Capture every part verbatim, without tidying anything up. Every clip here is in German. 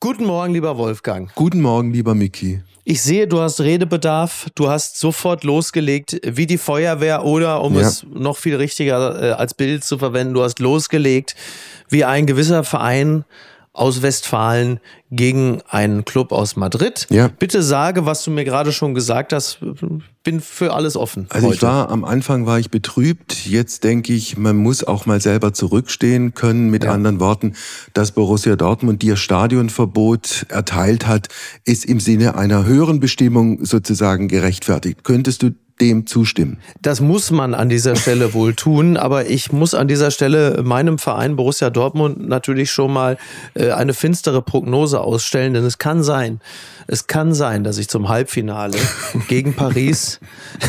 Guten Morgen, lieber Wolfgang. Guten Morgen, lieber Micky. Ich sehe, du hast Redebedarf. Du hast sofort losgelegt, wie die Feuerwehr oder, um ja. es noch viel richtiger äh, als Bild zu verwenden, du hast losgelegt, wie ein gewisser Verein aus Westfalen gegen einen Club aus Madrid. Ja. Bitte sage, was du mir gerade schon gesagt hast. Bin für alles offen. Also heute. ich war, am Anfang war ich betrübt. Jetzt denke ich, man muss auch mal selber zurückstehen können. Mit ja. anderen Worten, dass Borussia Dortmund dir Stadionverbot erteilt hat, ist im Sinne einer höheren Bestimmung sozusagen gerechtfertigt. Könntest du dem zustimmen? Das muss man an dieser Stelle wohl tun, aber ich muss an dieser Stelle meinem Verein Borussia Dortmund natürlich schon mal äh, eine finstere Prognose ausstellen, denn es kann sein, es kann sein, dass ich zum Halbfinale gegen Paris,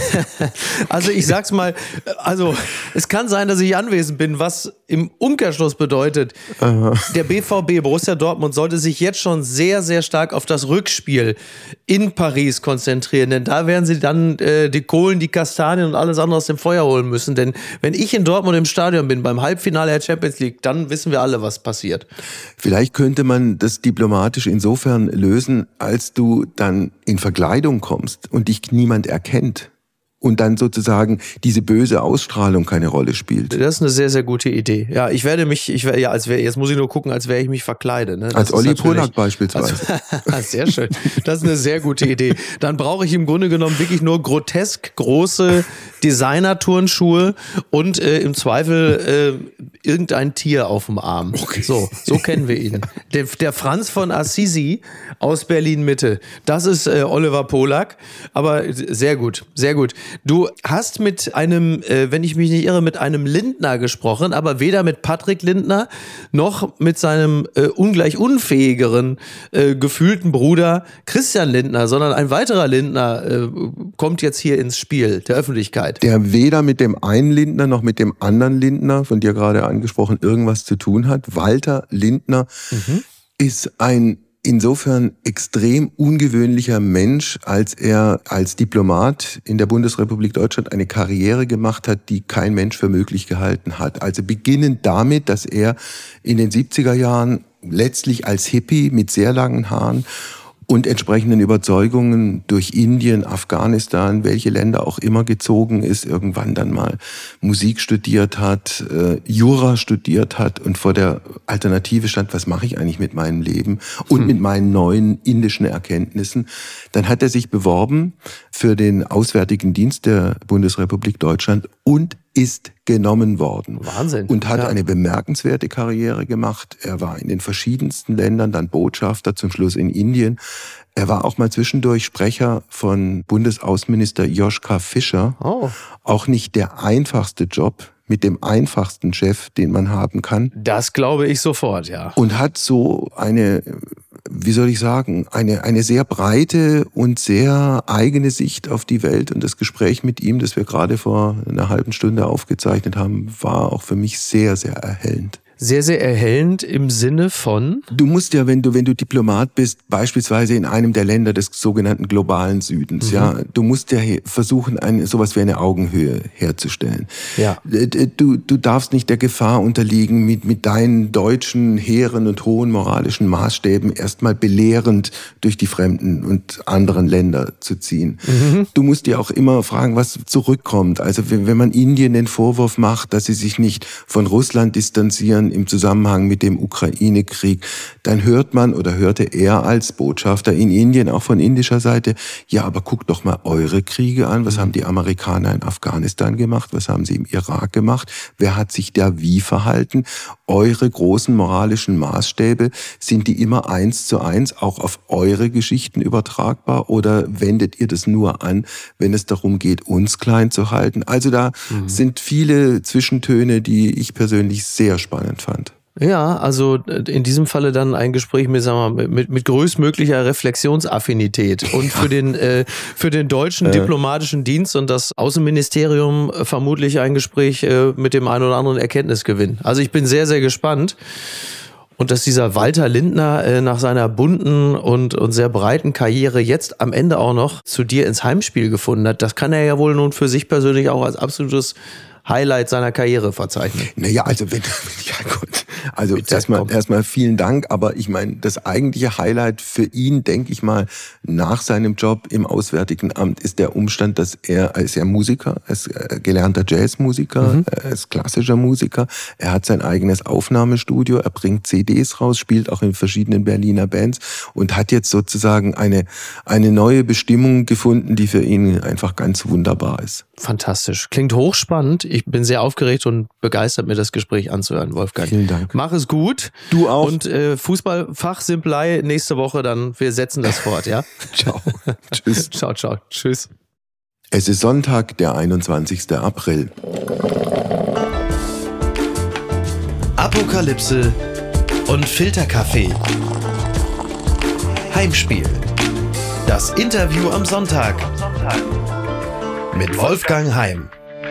also ich sag's mal, also es kann sein, dass ich anwesend bin, was im Umkehrschluss bedeutet, Aha. der B V B Borussia Dortmund sollte sich jetzt schon sehr, sehr stark auf das Rückspiel in Paris konzentrieren, denn da werden sie dann äh, die Kohlen, die Kastanien und alles andere aus dem Feuer holen müssen, denn wenn ich in Dortmund im Stadion bin, beim Halbfinale der Champions League, dann wissen wir alle, was passiert. Vielleicht könnte man das diplomatisch insofern lösen, als du dann in Verkleidung kommst und dich niemand erkennt. Und dann sozusagen diese böse Ausstrahlung keine Rolle spielt. Das ist eine sehr, sehr gute Idee. Ja, ich werde mich, ich werde, ja, als wäre, jetzt muss ich nur gucken, als wäre ich mich verkleide. Ne? Als Olli Polak beispielsweise. Also, sehr schön. Das ist eine sehr gute Idee. Dann brauche ich im Grunde genommen wirklich nur grotesk große Designer-Turnschuhe und äh, im Zweifel äh, irgendein Tier auf dem Arm. Okay. So, so kennen wir ihn. Der, der Franz von Assisi aus Berlin-Mitte. Das ist äh, Oliver Polak. Aber sehr gut, sehr gut. Du hast mit einem, äh, wenn ich mich nicht irre, mit einem Lindner gesprochen, aber weder mit Patrick Lindner noch mit seinem äh, ungleich unfähigeren, äh, gefühlten Bruder Christian Lindner, sondern ein weiterer Lindner äh, kommt jetzt hier ins Spiel, der Öffentlichkeit. Der weder mit dem einen Lindner noch mit dem anderen Lindner, von dir gerade angesprochen, irgendwas zu tun hat. Walter Lindner mhm. ist ein insofern extrem ungewöhnlicher Mensch, als er als Diplomat in der Bundesrepublik Deutschland eine Karriere gemacht hat, die kein Mensch für möglich gehalten hat. Also beginnend damit, dass er in den siebziger Jahren letztlich als Hippie mit sehr langen Haaren und entsprechenden Überzeugungen durch Indien, Afghanistan, welche Länder auch immer gezogen ist, irgendwann dann mal Musik studiert hat, äh, Jura studiert hat und vor der Alternative stand, was mache ich eigentlich mit meinem Leben und hm. mit meinen neuen indischen Erkenntnissen. Dann hat er sich beworben für den Auswärtigen Dienst der Bundesrepublik Deutschland und ist genommen worden. Wahnsinn. Und hat ja. eine bemerkenswerte Karriere gemacht. Er war in den verschiedensten Ländern, dann Botschafter, zum Schluss in Indien. Er war auch mal zwischendurch Sprecher von Bundesaußenminister Joschka Fischer. Oh. Auch nicht der einfachste Job mit dem einfachsten Chef, den man haben kann. Das glaube ich sofort, ja. Und hat so eine, wie soll ich sagen, eine, eine sehr breite und sehr eigene Sicht auf die Welt. Und das Gespräch mit ihm, das wir gerade vor einer halben Stunde aufgezeichnet haben, war auch für mich sehr, sehr erhellend. Sehr, sehr erhellend im Sinne von? Du musst ja, wenn du, wenn du Diplomat bist, beispielsweise in einem der Länder des sogenannten globalen Südens, mhm. ja, du musst ja versuchen, eine, sowas wie eine Augenhöhe herzustellen. Ja. Du, du darfst nicht der Gefahr unterliegen, mit, mit deinen deutschen, hehren und hohen moralischen Maßstäben erstmal belehrend durch die fremden und anderen Länder zu ziehen. Mhm. Du musst dir auch immer fragen, was zurückkommt. Also, wenn, wenn man Indien den Vorwurf macht, dass sie sich nicht von Russland distanzieren, im Zusammenhang mit dem Ukraine-Krieg, dann hört man oder hörte er als Botschafter in Indien auch von indischer Seite, ja, aber guckt doch mal eure Kriege an, was haben die Amerikaner in Afghanistan gemacht, was haben sie im Irak gemacht, wer hat sich da wie verhalten, eure großen moralischen Maßstäbe, sind die immer eins zu eins auch auf eure Geschichten übertragbar oder wendet ihr das nur an, wenn es darum geht, uns klein zu halten? Also da mhm. sind viele Zwischentöne, die ich persönlich sehr spannend fand. Ja, also in diesem Falle dann ein Gespräch mit, sagen wir mal, mit, mit größtmöglicher Reflexionsaffinität und für den, äh, für den deutschen äh. diplomatischen Dienst und das Außenministerium vermutlich ein Gespräch äh, mit dem einen oder anderen Erkenntnisgewinn. Also ich bin sehr, sehr gespannt. Und dass dieser Walter Lindner äh, nach seiner bunten und, und sehr breiten Karriere jetzt am Ende auch noch zu dir ins Heimspiel gefunden hat, das kann er ja wohl nun für sich persönlich auch als absolutes Highlight seiner Karriere verzeichnen. Naja, also wenn, ja Gott, Also erstmal erstmal vielen Dank, aber ich meine, das eigentliche Highlight für ihn, denke ich mal, nach seinem Job im Auswärtigen Amt ist der Umstand, dass er, er ist ja Musiker, er ist gelernter Jazzmusiker, mhm. er ist klassischer Musiker, er hat sein eigenes Aufnahmestudio, er bringt C Ds raus, spielt auch in verschiedenen Berliner Bands und hat jetzt sozusagen eine, eine neue Bestimmung gefunden, die für ihn einfach ganz wunderbar ist. Fantastisch. Klingt hochspannend. Ich bin sehr aufgeregt und begeistert, mir das Gespräch anzuhören, Wolfgang. Vielen Dank. Mach es gut. Du auch. Und äh, Fußballfachsimplei nächste Woche dann. Wir setzen das fort, ja? Ciao. Tschüss. Ciao, ciao. Tschüss. Es ist Sonntag, der einundzwanzigster April. Apokalypse und Filterkaffee. Heimspiel. Das Interview am Sonntag. Mit Wolfgang Heim.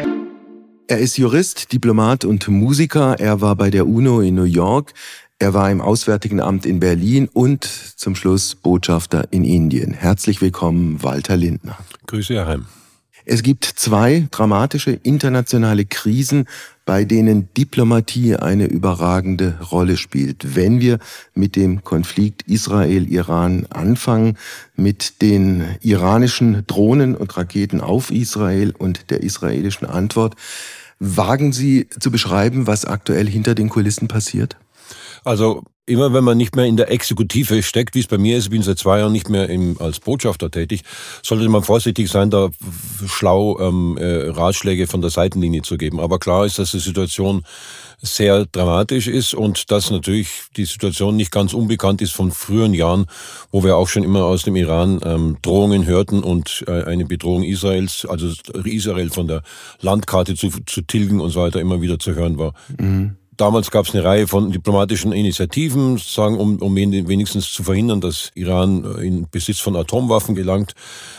Er ist Jurist, Diplomat und Musiker. Er war bei der UNO in New York. Er war im Auswärtigen Amt in Berlin und zum Schluss Botschafter in Indien. Herzlich willkommen, Walter Lindner. Grüße, Herr Heim. Es gibt zwei dramatische internationale Krisen, bei denen Diplomatie eine überragende Rolle spielt. Wenn wir mit dem Konflikt Israel-Iran anfangen, mit den iranischen Drohnen und Raketen auf Israel und der israelischen Antwort, wagen Sie zu beschreiben, was aktuell hinter den Kulissen passiert? Also immer wenn man nicht mehr in der Exekutive steckt, wie es bei mir ist, ich bin seit zwei Jahren nicht mehr im, als Botschafter tätig, sollte man vorsichtig sein, da schlau ähm, äh, Ratschläge von der Seitenlinie zu geben. Aber klar ist, dass die Situation sehr dramatisch ist und dass natürlich die Situation nicht ganz unbekannt ist von früheren Jahren, wo wir auch schon immer aus dem Iran ähm, Drohungen hörten und äh, eine Bedrohung Israels, also Israel von der Landkarte zu, zu tilgen und so weiter immer wieder zu hören war. Mhm. Damals gab es eine Reihe von diplomatischen Initiativen, sagen, um, um wenigstens zu verhindern, dass Iran in Besitz von Atomwaffen gelangt.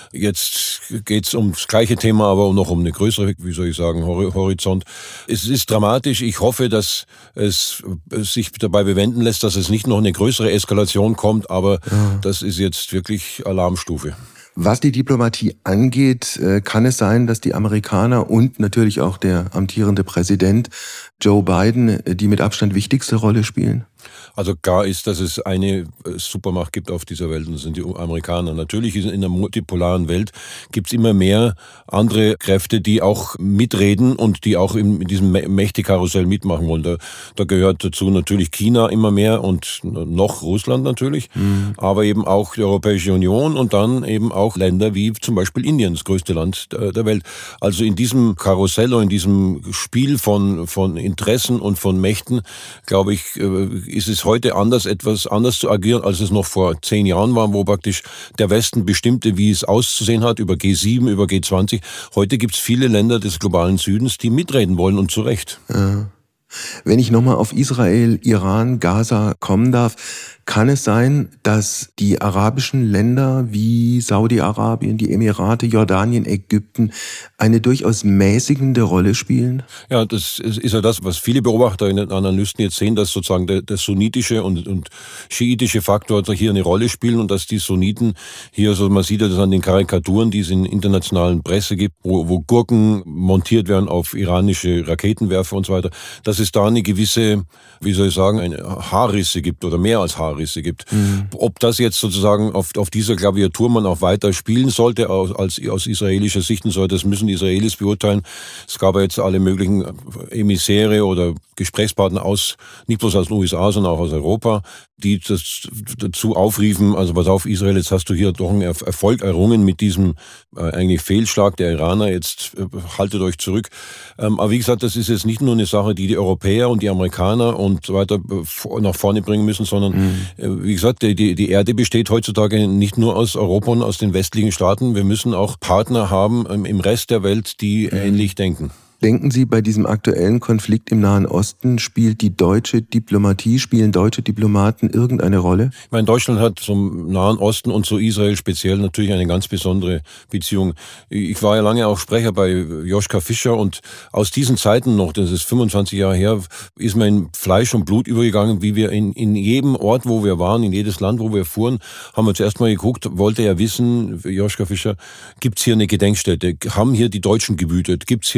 Jetzt geht es um das gleiche Thema, aber noch um eine größere, wie soll ich sagen, Horizont. Es ist dramatisch. Ich hoffe, dass es sich dabei bewenden lässt, dass es nicht noch eine größere Eskalation kommt, aber ja. Das ist jetzt wirklich Alarmstufe. Was die Diplomatie angeht, kann es sein, dass die Amerikaner und natürlich auch der amtierende Präsident Joe Biden die mit Abstand wichtigste Rolle spielen? Also klar ist, dass es eine Supermacht gibt auf dieser Welt und das sind die Amerikaner. Natürlich ist in der multipolaren Welt gibt es immer mehr andere Kräfte, die auch mitreden und die auch in diesem Mächtekarussell mitmachen wollen. Da, da gehört dazu natürlich China immer mehr und noch Russland natürlich, mhm. aber eben auch die Europäische Union und dann eben auch Länder wie zum Beispiel Indien, das größte Land der Welt. Also in diesem Karussell und in diesem Spiel von, von Interessen und von Mächten, glaube ich, ist es heute anders, etwas anders zu agieren, als es noch vor zehn Jahren war, wo praktisch der Westen bestimmte, wie es auszusehen hat, über G sieben, über G zwanzig. Heute gibt es viele Länder des globalen Südens, die mitreden wollen und zu Recht. Ja. Wenn ich nochmal auf Israel, Iran, Gaza kommen darf, kann es sein, dass die arabischen Länder wie Saudi-Arabien, die Emirate, Jordanien, Ägypten eine durchaus mäßigende Rolle spielen? Ja, das ist ja das, was viele Beobachter und Analysten jetzt sehen, dass sozusagen der, der sunnitische und, und schiitische Faktor hier eine Rolle spielen und dass die Sunniten hier, so man sieht ja das an den Karikaturen, die es in internationalen Presse gibt, wo, wo Gurken montiert werden auf iranische Raketenwerfer und so weiter, dass es da eine gewisse, wie soll ich sagen, eine Haarrisse gibt oder mehr als Haarrisse gibt. Mhm. Ob das jetzt sozusagen auf, auf dieser Klaviatur man auch weiter spielen sollte, aus, als, aus israelischer Sicht, sollte, das müssen die Israelis beurteilen. Es gab ja jetzt alle möglichen Emissäre oder Gesprächspartner aus, nicht bloß aus den U S A, sondern auch aus Europa, die das dazu aufriefen, also pass auf Israel, jetzt hast du hier doch einen Erfolg errungen mit diesem äh, eigentlich Fehlschlag der Iraner, jetzt äh, haltet euch zurück. Ähm, aber wie gesagt, das ist jetzt nicht nur eine Sache, die die Europäer und die Amerikaner und so weiter äh, nach vorne bringen müssen, sondern mhm. äh, wie gesagt, die, die Erde besteht heutzutage nicht nur aus Europa und aus den westlichen Staaten, wir müssen auch Partner haben ähm, im Rest der Welt, die mhm. ähnlich denken. Denken Sie, bei diesem aktuellen Konflikt im Nahen Osten spielt die deutsche Diplomatie, spielen deutsche Diplomaten irgendeine Rolle? Ich meine, Deutschland hat zum Nahen Osten und zu Israel speziell natürlich eine ganz besondere Beziehung. Ich war ja lange auch Sprecher bei Joschka Fischer und aus diesen Zeiten noch, das ist fünfundzwanzig Jahre her, ist mir in Fleisch und Blut übergegangen, wie wir in, in jedem Ort, wo wir waren, in jedes Land, wo wir fuhren, haben wir zuerst mal geguckt, wollte er wissen, Joschka Fischer, gibt's hier eine Gedenkstätte? Haben hier die Deutschen gewütet? Gibt's hier irgendwelche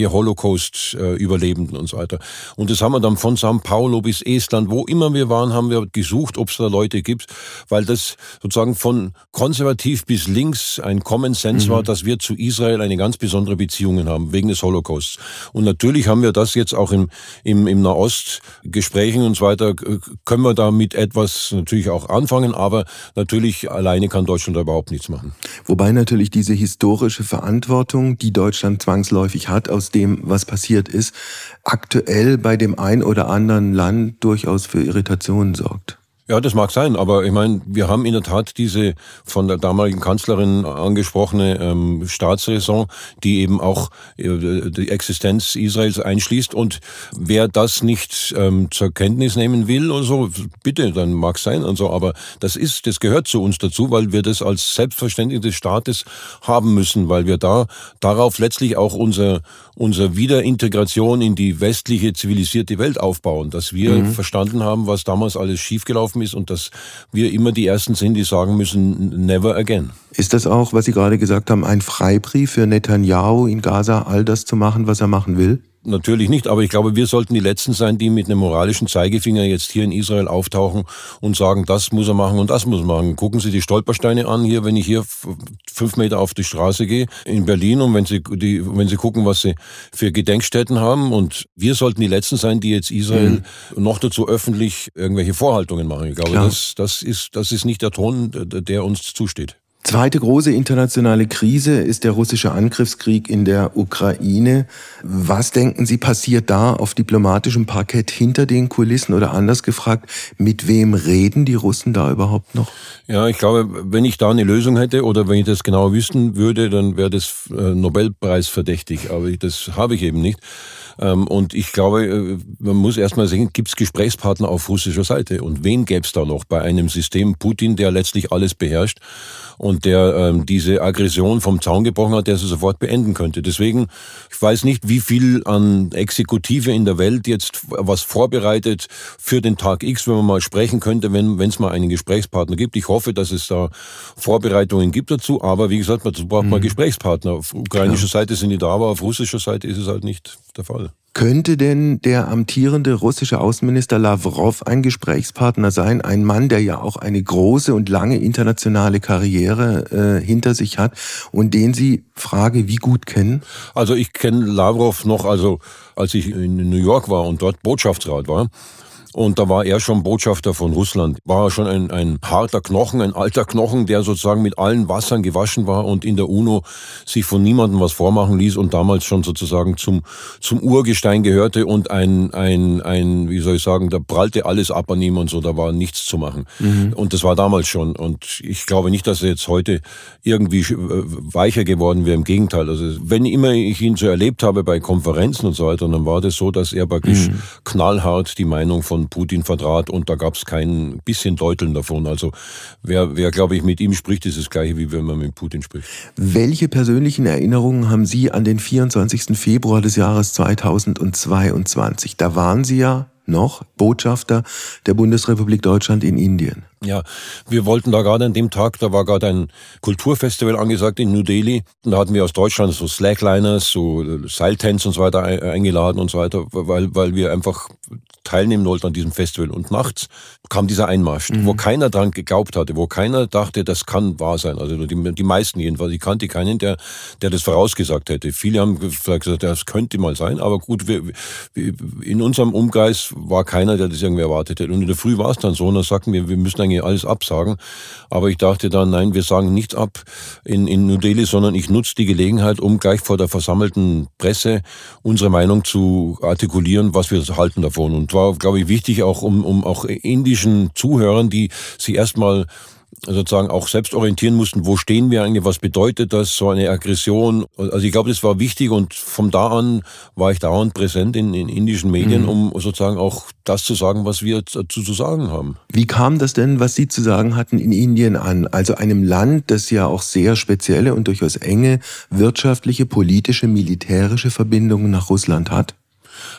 irgendwelche Holocaust-Überlebenden und so weiter. Und das haben wir dann von São Paulo bis Estland, wo immer wir waren, haben wir gesucht, ob es da Leute gibt, weil das sozusagen von konservativ bis links ein Common Sense mhm. war, dass wir zu Israel eine ganz besondere Beziehung haben, wegen des Holocausts. Und natürlich haben wir das jetzt auch im, im, im Nahostgesprächen und so weiter, können wir da mit etwas natürlich auch anfangen, aber natürlich alleine kann Deutschland da überhaupt nichts machen. Wobei natürlich diese historische Verantwortung, die Deutschland zwangsläufig hat, aus dem, was passiert ist, aktuell bei dem ein oder anderen Land durchaus für Irritationen sorgt. Ja, das mag sein, aber ich meine, wir haben in der Tat diese von der damaligen Kanzlerin angesprochene ähm, Staatsräson, die eben auch äh, die Existenz Israels einschließt. Und wer das nicht ähm, zur Kenntnis nehmen will und so, bitte, dann mag es sein und so. Aber das ist, das gehört zu uns dazu, weil wir das als Selbstverständnis des Staates haben müssen, weil wir da darauf letztlich auch unser unsere Wiederintegration in die westliche zivilisierte Welt aufbauen, dass wir mhm. verstanden haben, was damals alles schiefgelaufen ist und dass wir immer die Ersten sind, die sagen müssen, never again. Ist das auch, was Sie gerade gesagt haben, ein Freibrief für Netanyahu in Gaza, all das zu machen, was er machen will? Natürlich nicht, aber ich glaube, wir sollten die Letzten sein, die mit einem moralischen Zeigefinger jetzt hier in Israel auftauchen und sagen, das muss er machen und das muss er machen. Gucken Sie die Stolpersteine an hier, wenn ich hier fünf Meter auf die Straße gehe in Berlin und wenn Sie, die, wenn Sie gucken, was Sie für Gedenkstätten haben, und wir sollten die Letzten sein, die jetzt Israel mhm. noch dazu öffentlich irgendwelche Vorhaltungen machen. Ich glaube, das, das ist, das ist nicht der Ton, der uns zusteht. Zweite große internationale Krise ist der russische Angriffskrieg in der Ukraine. Was denken Sie, passiert da auf diplomatischem Parkett hinter den Kulissen, oder anders gefragt, mit wem reden die Russen da überhaupt noch? Ja, ich glaube, wenn ich da eine Lösung hätte oder wenn ich das genau wissen würde, dann wäre das Nobelpreis verdächtig, aber das habe ich eben nicht. Und ich glaube, man muss erstmal sehen, gibt es Gesprächspartner auf russischer Seite? Und wen gäbe es da noch bei einem System Putin, der letztlich alles beherrscht und der ähm, diese Aggression vom Zaun gebrochen hat, der sie sofort beenden könnte? Deswegen, ich weiß nicht, wie viel an Exekutive in der Welt jetzt was vorbereitet für den Tag X, wenn man mal sprechen könnte, wenn es mal einen Gesprächspartner gibt. Ich hoffe, dass es da Vorbereitungen gibt dazu, aber wie gesagt, man braucht mhm. mal Gesprächspartner. Auf ukrainischer ja. Seite sind die da, aber auf russischer Seite ist es halt nicht der Fall. Könnte denn der amtierende russische Außenminister Lavrov ein Gesprächspartner sein? Ein Mann, der ja auch eine große und lange internationale Karriere äh, hinter sich hat und den Sie, Frage, wie gut kennen? Also ich kenne Lavrov noch, also als ich in New York war und dort Botschaftsrat war. Und da war er schon Botschafter von Russland. War schon ein, ein harter Knochen, ein alter Knochen, der sozusagen mit allen Wassern gewaschen war und in der UNO sich von niemandem was vormachen ließ und damals schon sozusagen zum, zum Urgestein gehörte und ein, ein, ein, wie soll ich sagen, da prallte alles ab an ihm und so, da war nichts zu machen. Mhm. Und das war damals schon. Und ich glaube nicht, dass er jetzt heute irgendwie weicher geworden wäre. Im Gegenteil. Also wenn immer ich ihn so erlebt habe bei Konferenzen und so weiter, dann war das so, dass er praktisch mhm. knallhart die Meinung von Putin vertrat und da gab es kein bisschen Deuteln davon. Also wer, wer glaube ich, mit ihm spricht, ist das Gleiche, wie wenn man mit Putin spricht. Welche persönlichen Erinnerungen haben Sie an den vierundzwanzigsten Februar des Jahres zweitausendzweiundzwanzig? Da waren Sie ja noch Botschafter der Bundesrepublik Deutschland in Indien. Ja, wir wollten da gerade an dem Tag, da war gerade ein Kulturfestival angesagt in New Delhi. Und da hatten wir aus Deutschland so Slackliners, so Seiltanz und so weiter eingeladen und so weiter, weil, weil wir einfach teilnehmen wollten an diesem Festival. Und nachts kam dieser Einmarsch, mhm. wo keiner dran geglaubt hatte, wo keiner dachte, das kann wahr sein. Also die, die meisten jedenfalls. Ich kannte keinen, der, der das vorausgesagt hätte. Viele haben vielleicht gesagt, das könnte mal sein, aber gut, wir, wir, in unserem Umkreis war keiner, der das irgendwie erwartet hätte. Und in der Früh war es dann so, und dann sagten wir, wir müssen eigentlich alles absagen. Aber ich dachte dann, nein, wir sagen nichts ab in, in New Delhi, sondern ich nutze die Gelegenheit, um gleich vor der versammelten Presse unsere Meinung zu artikulieren, was wir halten davon. Und war, glaube ich, wichtig auch, um, um auch indischen Zuhörern, die sich erstmal sozusagen auch selbst orientieren mussten, wo stehen wir eigentlich, was bedeutet das, so eine Aggression. Also ich glaube, das war wichtig, und von da an war ich dauernd präsent in, in indischen Medien, mhm. um sozusagen auch das zu sagen, was wir dazu zu sagen haben. Wie kam das denn, was Sie zu sagen hatten, in Indien an? Also einem Land, das ja auch sehr spezielle und durchaus enge wirtschaftliche, politische, militärische Verbindungen nach Russland hat?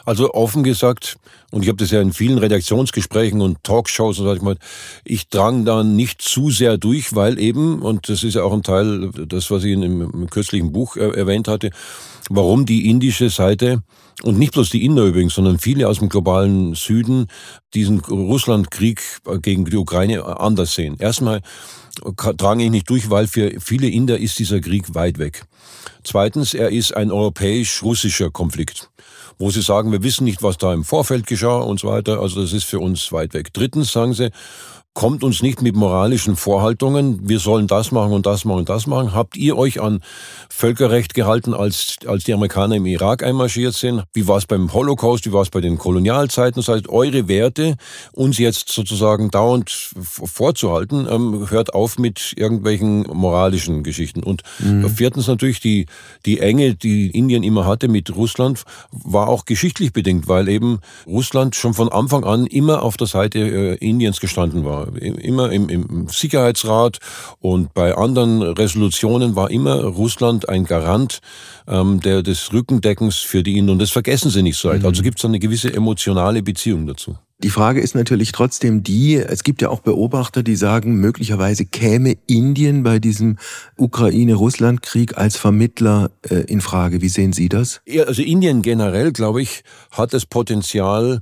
Also offen gesagt, und ich habe das ja in vielen Redaktionsgesprächen und Talkshows und sag ich mal, ich drang da nicht zu sehr durch, weil eben, und das ist ja auch ein Teil, das, was ich in einem kürzlichen Buch erwähnt hatte, warum die indische Seite, und nicht bloß die Inder übrigens, sondern viele aus dem globalen Süden, diesen Russlandkrieg gegen die Ukraine anders sehen. Erstmal trage ich nicht durch, weil für viele Inder ist dieser Krieg weit weg. Zweitens, er ist ein europäisch-russischer Konflikt, wo sie sagen, wir wissen nicht, was da im Vorfeld geschah und so weiter. Also das ist für uns weit weg. Drittens sagen sie, kommt uns nicht mit moralischen Vorhaltungen, wir sollen das machen und das machen und das machen. Habt ihr euch an Völkerrecht gehalten, als, als die Amerikaner im Irak einmarschiert sind? Wie war es beim Holocaust, wie war es bei den Kolonialzeiten? Das heißt, eure Werte uns jetzt sozusagen dauernd vorzuhalten, ähm, hört auf mit irgendwelchen moralischen Geschichten. Und mhm. viertens natürlich die, die Enge, die Indien immer hatte mit Russland, war auch geschichtlich bedingt, weil eben Russland schon von Anfang an immer auf der Seite äh, Indiens gestanden war. Immer im, im Sicherheitsrat und bei anderen Resolutionen war immer Russland ein Garant ähm, der, des Rückendeckens für die Inder. Und das vergessen sie nicht so weit. Also gibt es eine gewisse emotionale Beziehung dazu. Die Frage ist natürlich trotzdem die, es gibt ja auch Beobachter, die sagen, möglicherweise käme Indien bei diesem Ukraine-Russland-Krieg als Vermittler äh, in Frage. Wie sehen Sie das? Ja, also Indien generell, glaube ich, hat das Potenzial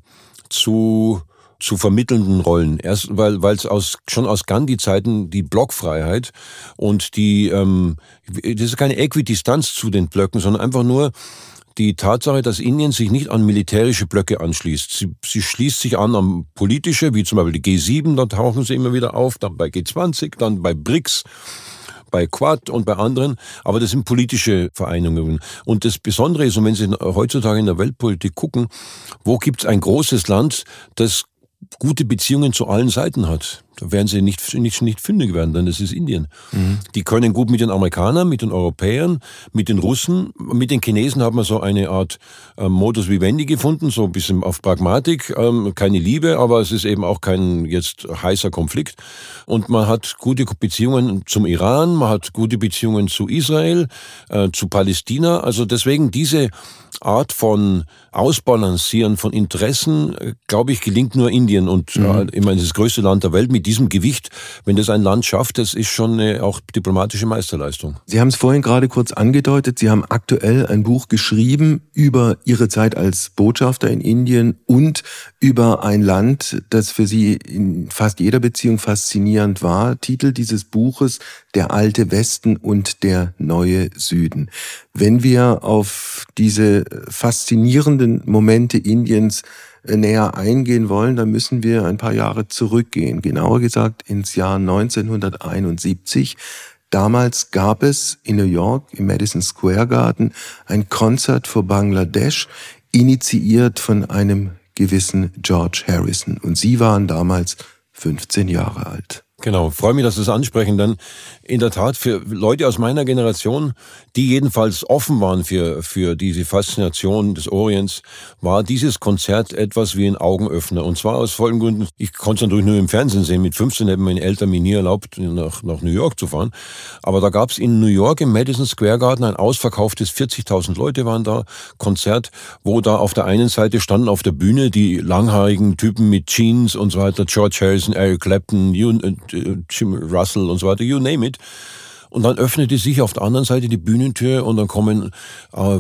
zu zu vermittelnden Rollen. Erst weil weil es aus schon aus Gandhi-Zeiten die Blockfreiheit und die ähm, das ist keine Äquidistanz zu den Blöcken, sondern einfach nur die Tatsache, dass Indien sich nicht an militärische Blöcke anschließt. Sie, sie schließt sich an an politische, wie zum Beispiel die G sieben, da tauchen sie immer wieder auf, dann bei G zwanzig, dann bei B R I C S, bei Quad und bei anderen, aber das sind politische Vereinigungen. Und das Besondere ist, und wenn Sie heutzutage in der Weltpolitik gucken, wo gibt es ein großes Land, das gute Beziehungen zu allen Seiten hat. Da werden sie nicht, nicht, nicht fündig werden, denn das ist Indien. Mhm. Die können gut mit den Amerikanern, mit den Europäern, mit den Russen, mit den Chinesen haben wir so eine Art äh, Modus vivendi gefunden, so ein bisschen auf Pragmatik, ähm, keine Liebe, aber es ist eben auch kein jetzt heißer Konflikt. Und man hat gute Beziehungen zum Iran, man hat gute Beziehungen zu Israel, äh, zu Palästina. Also deswegen diese Art von Ausbalancieren von Interessen, glaube ich, gelingt nur Indien. Und mhm. äh, ich meine, das größte Land der Welt mit diesem Gewicht, wenn das ein Land schafft, das ist schon eine auch diplomatische Meisterleistung. Sie haben es vorhin gerade kurz angedeutet, Sie haben aktuell ein Buch geschrieben über Ihre Zeit als Botschafter in Indien und über ein Land, das für Sie in fast jeder Beziehung faszinierend war. Titel dieses Buches: Der alte Westen und der neue Süden. Wenn wir auf diese faszinierenden Momente Indiens näher eingehen wollen, dann müssen wir ein paar Jahre zurückgehen. Genauer gesagt ins Jahr neunzehnhunderteinundsiebzig. Damals gab es in New York im Madison Square Garden ein Konzert für Bangladesch, initiiert von einem gewissen George Harrison. Und Sie waren damals fünfzehn Jahre alt. Genau, freue mich, dass Sie es ansprechen, denn in der Tat für Leute aus meiner Generation, die jedenfalls offen waren für für diese Faszination des Orients, war dieses Konzert etwas wie ein Augenöffner. Und zwar aus folgenden Gründen: Ich konnte es natürlich nur im Fernsehen sehen. Mit fünfzehn hätten meine Eltern mir nie erlaubt, nach, nach New York zu fahren. Aber da gab es in New York im Madison Square Garden ein ausverkauftes, vierzigtausend Leute waren da, Konzert, wo da auf der einen Seite standen auf der Bühne die langhaarigen Typen mit Jeans und so weiter, George Harrison, Eric Clapton, you, Jim Russell und so weiter, you name it. Und dann öffnete sich auf der anderen Seite die Bühnentür und dann kommen äh,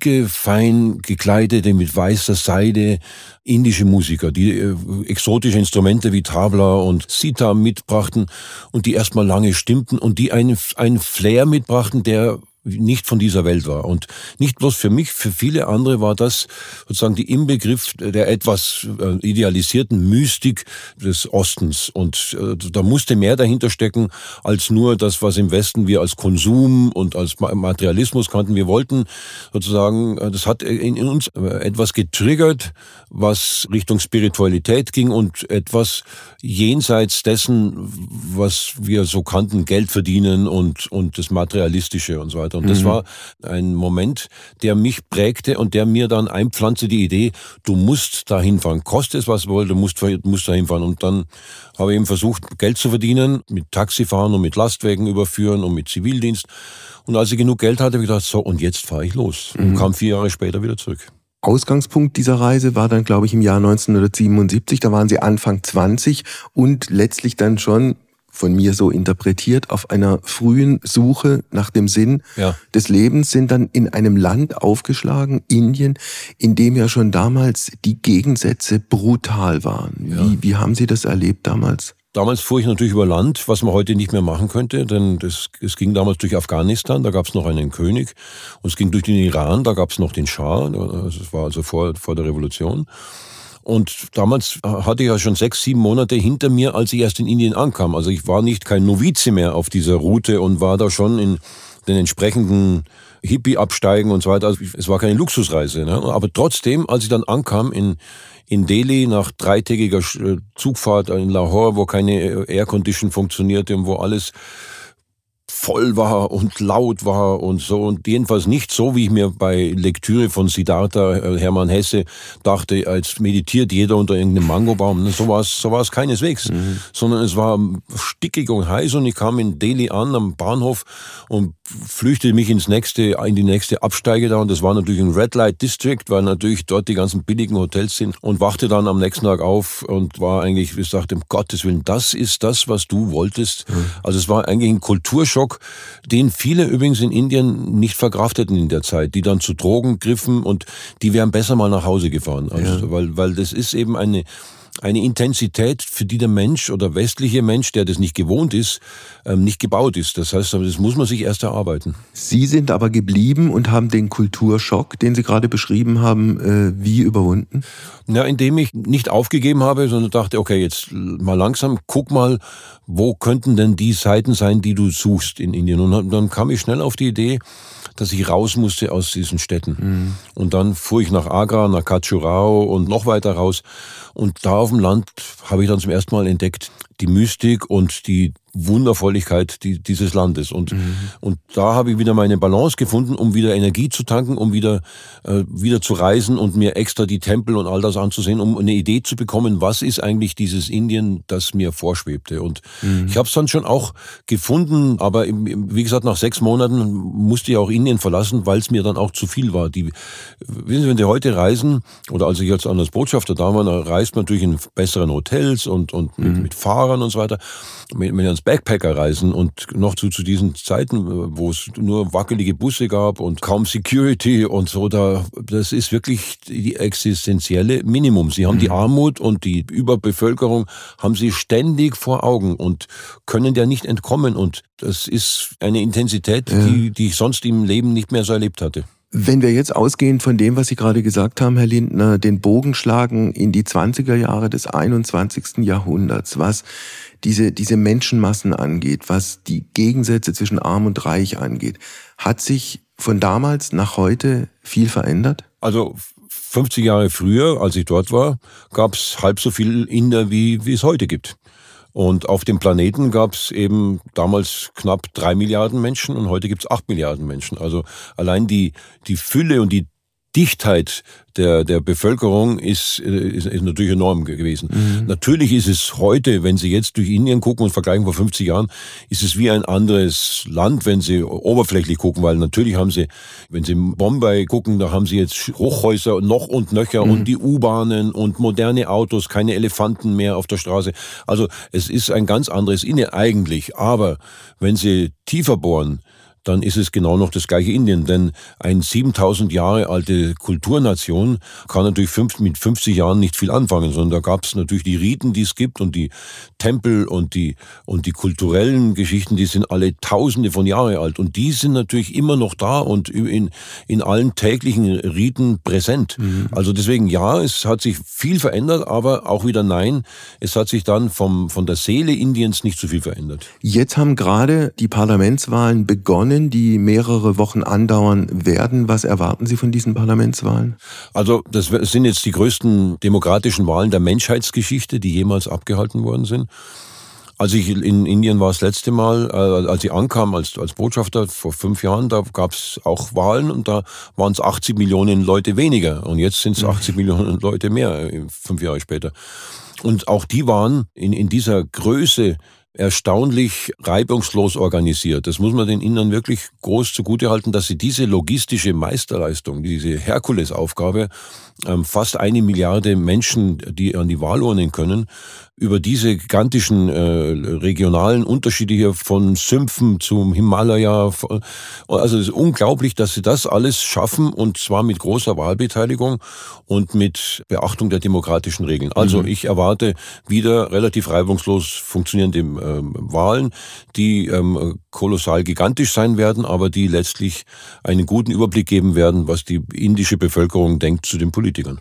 pikefein gekleidete, mit weißer Seide indische Musiker, die äh, exotische Instrumente wie Tabla und Sitar mitbrachten und die erstmal lange stimmten und die einen, einen Flair mitbrachten, der nicht von dieser Welt war. Und nicht bloß für mich, für viele andere war das sozusagen die Inbegriff der etwas idealisierten Mystik des Ostens. Und äh, da musste mehr dahinter stecken, als nur das, was im Westen wir als Konsum und als Materialismus kannten. Wir wollten sozusagen, das hat in, in uns etwas getriggert, was Richtung Spiritualität ging und etwas jenseits dessen, was wir so kannten, Geld verdienen und, und das Materialistische und so weiter. Und das mhm. war ein Moment, der mich prägte und der mir dann einpflanzte die Idee, du musst da hinfahren. Koste es, was wolle, du musst, musst da hinfahren. Und dann habe ich eben versucht, Geld zu verdienen, mit Taxifahren und mit Lastwagen überführen und mit Zivildienst. Und als ich genug Geld hatte, habe ich gedacht, so, und jetzt fahre ich los. Mhm. Und kam vier Jahre später wieder zurück. Ausgangspunkt dieser Reise war dann, glaube ich, im Jahr neunzehnhundertsiebenundsiebzig. Da waren Sie Anfang zwanzig und letztlich dann schon, von mir so interpretiert, auf einer frühen Suche nach dem Sinn ja. des Lebens, sind dann in einem Land aufgeschlagen, Indien, in dem ja schon damals die Gegensätze brutal waren. Ja. Wie, wie haben Sie das erlebt damals? Damals fuhr ich natürlich über Land, was man heute nicht mehr machen könnte, denn das, es ging damals durch Afghanistan, da gab es noch einen König, und es ging durch den Iran, da gab es noch den Schah, das war also vor, vor der Revolution. Und damals hatte ich ja schon sechs, sieben Monate hinter mir, als ich erst in Indien ankam. Also ich war nicht kein Novize mehr auf dieser Route und war da schon in den entsprechenden Hippie-Absteigen und so weiter. Also es war keine Luxusreise, ne? Aber trotzdem, als ich dann ankam in in Delhi nach dreitägiger Zugfahrt in Lahore, wo keine Aircondition funktionierte und wo alles voll war und laut war und so, und jedenfalls nicht so, wie ich mir bei Lektüre von Siddhartha Hermann Hesse dachte, als meditiert jeder unter irgendeinem Mangobaum. So war es, so war es keineswegs, mhm. sondern es war stickig und heiß, und ich kam in Delhi an am Bahnhof und flüchtete mich ins nächste, in die nächste Absteige da, und das war natürlich ein Red Light District, weil natürlich dort die ganzen billigen Hotels sind, und wachte dann am nächsten Tag auf und war eigentlich, ich sagte, um Gottes Willen, das ist das, was du wolltest. Mhm. Also es war eigentlich ein Kulturschock, den viele übrigens in Indien nicht verkrafteten in der Zeit, die dann zu Drogen griffen, und die wären besser mal nach Hause gefahren. Also, ja. weil, weil das ist eben eine, eine Intensität, für die der Mensch oder westliche Mensch, der das nicht gewohnt ist, nicht gebaut ist. Das heißt, das muss man sich erst erarbeiten. Sie sind aber geblieben und haben den Kulturschock, den Sie gerade beschrieben haben, wie überwunden? Ja, indem ich nicht aufgegeben habe, sondern dachte, okay, jetzt mal langsam, guck mal, wo könnten denn die Seiten sein, die du suchst in Indien? Und dann kam ich schnell auf die Idee, dass ich raus musste aus diesen Städten. Mhm. Und dann fuhr ich nach Agra, nach Khajuraho und noch weiter raus. Und da auf dem Land habe ich dann zum ersten Mal entdeckt die Mystik und die Wundervolligkeit dieses Landes. Und, mhm. und da habe ich wieder meine Balance gefunden, um wieder Energie zu tanken, um wieder, äh, wieder zu reisen und mir extra die Tempel und all das anzusehen, um eine Idee zu bekommen, was ist eigentlich dieses Indien, das mir vorschwebte. Und mhm. ich habe es dann schon auch gefunden, aber im, wie gesagt, nach sechs Monaten musste ich auch Indien verlassen, weil es mir dann auch zu viel war. Die, wissen Sie, wenn Sie heute reisen, oder als ich jetzt als Botschafter da war, da reist man natürlich in besseren Hotels und, und mit, mhm. mit Fahrern und so weiter. Wenn wir ans Backpacker reisen und noch zu, zu diesen Zeiten, wo es nur wackelige Busse gab und kaum Security und so, da, das ist wirklich die existenzielle Minimum. Sie haben mhm. die Armut und die Überbevölkerung haben sie ständig vor Augen und können der nicht entkommen, und das ist eine Intensität, ja. die, die ich sonst im Leben nicht mehr so erlebt hatte. Wenn wir jetzt ausgehend von dem, was Sie gerade gesagt haben, Herr Lindner, den Bogen schlagen in die zwanziger Jahre des einundzwanzigsten Jahrhunderts, was diese, diese Menschenmassen angeht, was die Gegensätze zwischen Arm und Reich angeht, hat sich von damals nach heute viel verändert? Also fünfzig Jahre früher, als ich dort war, gab es halb so viel Inder, wie, wie es heute gibt. Und auf dem Planeten gab es eben damals knapp drei Milliarden Menschen und heute gibt es acht Milliarden Menschen. Also allein die, die Fülle und die Dichtheit der, der Bevölkerung ist, ist, ist natürlich enorm gewesen. Mhm. Natürlich ist es heute, wenn Sie jetzt durch Indien gucken und vergleichen vor fünfzig Jahren, ist es wie ein anderes Land, wenn Sie oberflächlich gucken, weil natürlich haben Sie, wenn Sie in Bombay gucken, da haben Sie jetzt Hochhäuser noch und nöcher mhm. und die U-Bahnen und moderne Autos, keine Elefanten mehr auf der Straße. Also es ist ein ganz anderes Indien eigentlich, aber wenn Sie tiefer bohren, dann ist es genau noch das gleiche Indien. Denn eine siebentausend Jahre alte Kulturnation kann natürlich fünf, mit fünfzig Jahren nicht viel anfangen, sondern da gab es natürlich die Riten, die es gibt, und die Tempel und die, und die kulturellen Geschichten, die sind alle tausende von Jahren alt. Und die sind natürlich immer noch da und in, in allen täglichen Riten präsent. Mhm. Also deswegen ja, es hat sich viel verändert, aber auch wieder nein, es hat sich dann vom, von der Seele Indiens nicht so viel verändert. Jetzt haben gerade die Parlamentswahlen begonnen, die mehrere Wochen andauern werden. Was erwarten Sie von diesen Parlamentswahlen? Also das sind jetzt die größten demokratischen Wahlen der Menschheitsgeschichte, die jemals abgehalten worden sind. Als ich in Indien war das letzte Mal, als ich ankam als, als Botschafter vor fünf Jahren, da gab es auch Wahlen und da waren es achtzig Millionen Leute weniger. Und jetzt sind es achtzig Millionen Leute mehr, fünf Jahre später. Und auch die waren in, in dieser Größe erstaunlich reibungslos organisiert. Das muss man den Indern wirklich groß zugutehalten, dass sie diese logistische Meisterleistung, diese Herkulesaufgabe, ähm, fast eine Milliarde Menschen, die an die Wahlurnen können, über diese gigantischen äh, regionalen Unterschiede hier von Sümpfen zum Himalaya. Also es ist unglaublich, dass sie das alles schaffen und zwar mit großer Wahlbeteiligung und mit Beachtung der demokratischen Regeln. Also mhm. ich erwarte wieder relativ reibungslos funktionierende ähm, Wahlen, die ähm, kolossal gigantisch sein werden, aber die letztlich einen guten Überblick geben werden, was die indische Bevölkerung denkt zu den Politikern.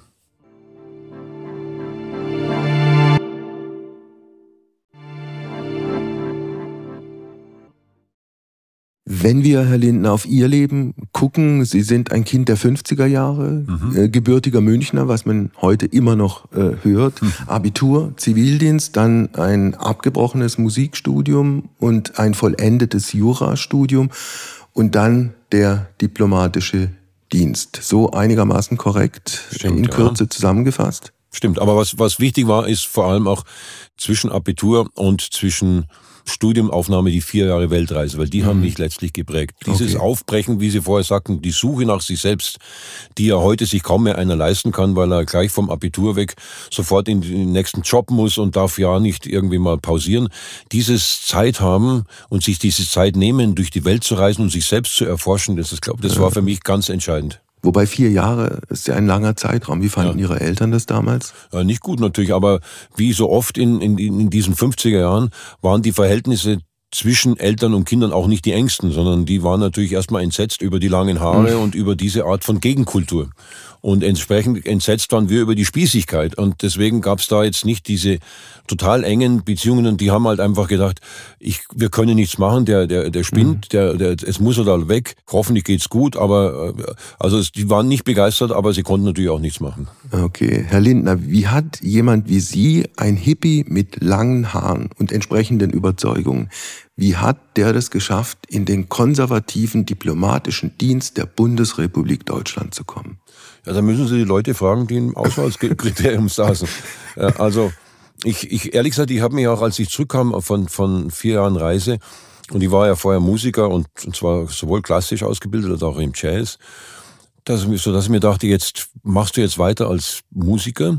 Wenn wir, Herr Lindner, auf Ihr Leben gucken, Sie sind ein Kind der fünfziger Jahre, mhm. äh, gebürtiger Münchner, was man heute immer noch äh, hört, mhm. Abitur, Zivildienst, dann ein abgebrochenes Musikstudium und ein vollendetes Jurastudium und dann der diplomatische Dienst. So einigermaßen korrekt, Stimmt, in Kürze ja. zusammengefasst? Stimmt, aber was, was wichtig war, ist vor allem auch zwischen Abitur und zwischen Studiumaufnahme die vier Jahre Weltreise, weil die mhm. haben mich letztlich geprägt. Dieses okay. Aufbrechen, wie Sie vorher sagten, die Suche nach sich selbst, die ja heute sich kaum mehr einer leisten kann, weil er gleich vom Abitur weg sofort in den nächsten Job muss und darf ja nicht irgendwie mal pausieren. Dieses Zeit haben und sich diese Zeit nehmen, durch die Welt zu reisen und sich selbst zu erforschen, das ist, glaube ich, das war für mich ganz entscheidend. Wobei vier Jahre ist ja ein langer Zeitraum. Wie fanden ja. Ihre Eltern das damals? Ja, nicht gut natürlich, aber wie so oft in, in, in diesen fünfziger Jahren waren die Verhältnisse zwischen Eltern und Kindern auch nicht die engsten, sondern die waren natürlich erstmal entsetzt über die langen Haare mhm. und über diese Art von Gegenkultur. Und entsprechend entsetzt waren wir über die Spießigkeit. Und deswegen gab es da jetzt nicht diese total engen Beziehungen. Und die haben halt einfach gedacht, ich, wir können nichts machen, der, der, der spinnt, mhm. der, der, es muss er da weg. Hoffentlich geht's gut. Aber also es, die waren nicht begeistert, aber sie konnten natürlich auch nichts machen. Okay, Herr Lindner, wie hat jemand wie Sie, ein Hippie mit langen Haaren und entsprechenden Überzeugungen, wie hat der das geschafft, in den konservativen diplomatischen Dienst der Bundesrepublik Deutschland zu kommen? Ja, da müssen Sie die Leute fragen, die im Auswahlkriterium saßen. Also ich, ich ehrlich gesagt, ich habe mich auch, als ich zurückkam von, von vier Jahren Reise, und ich war ja vorher Musiker und, und zwar sowohl klassisch ausgebildet als auch im Jazz, dass, so dass ich mir dachte, jetzt machst du jetzt weiter als Musiker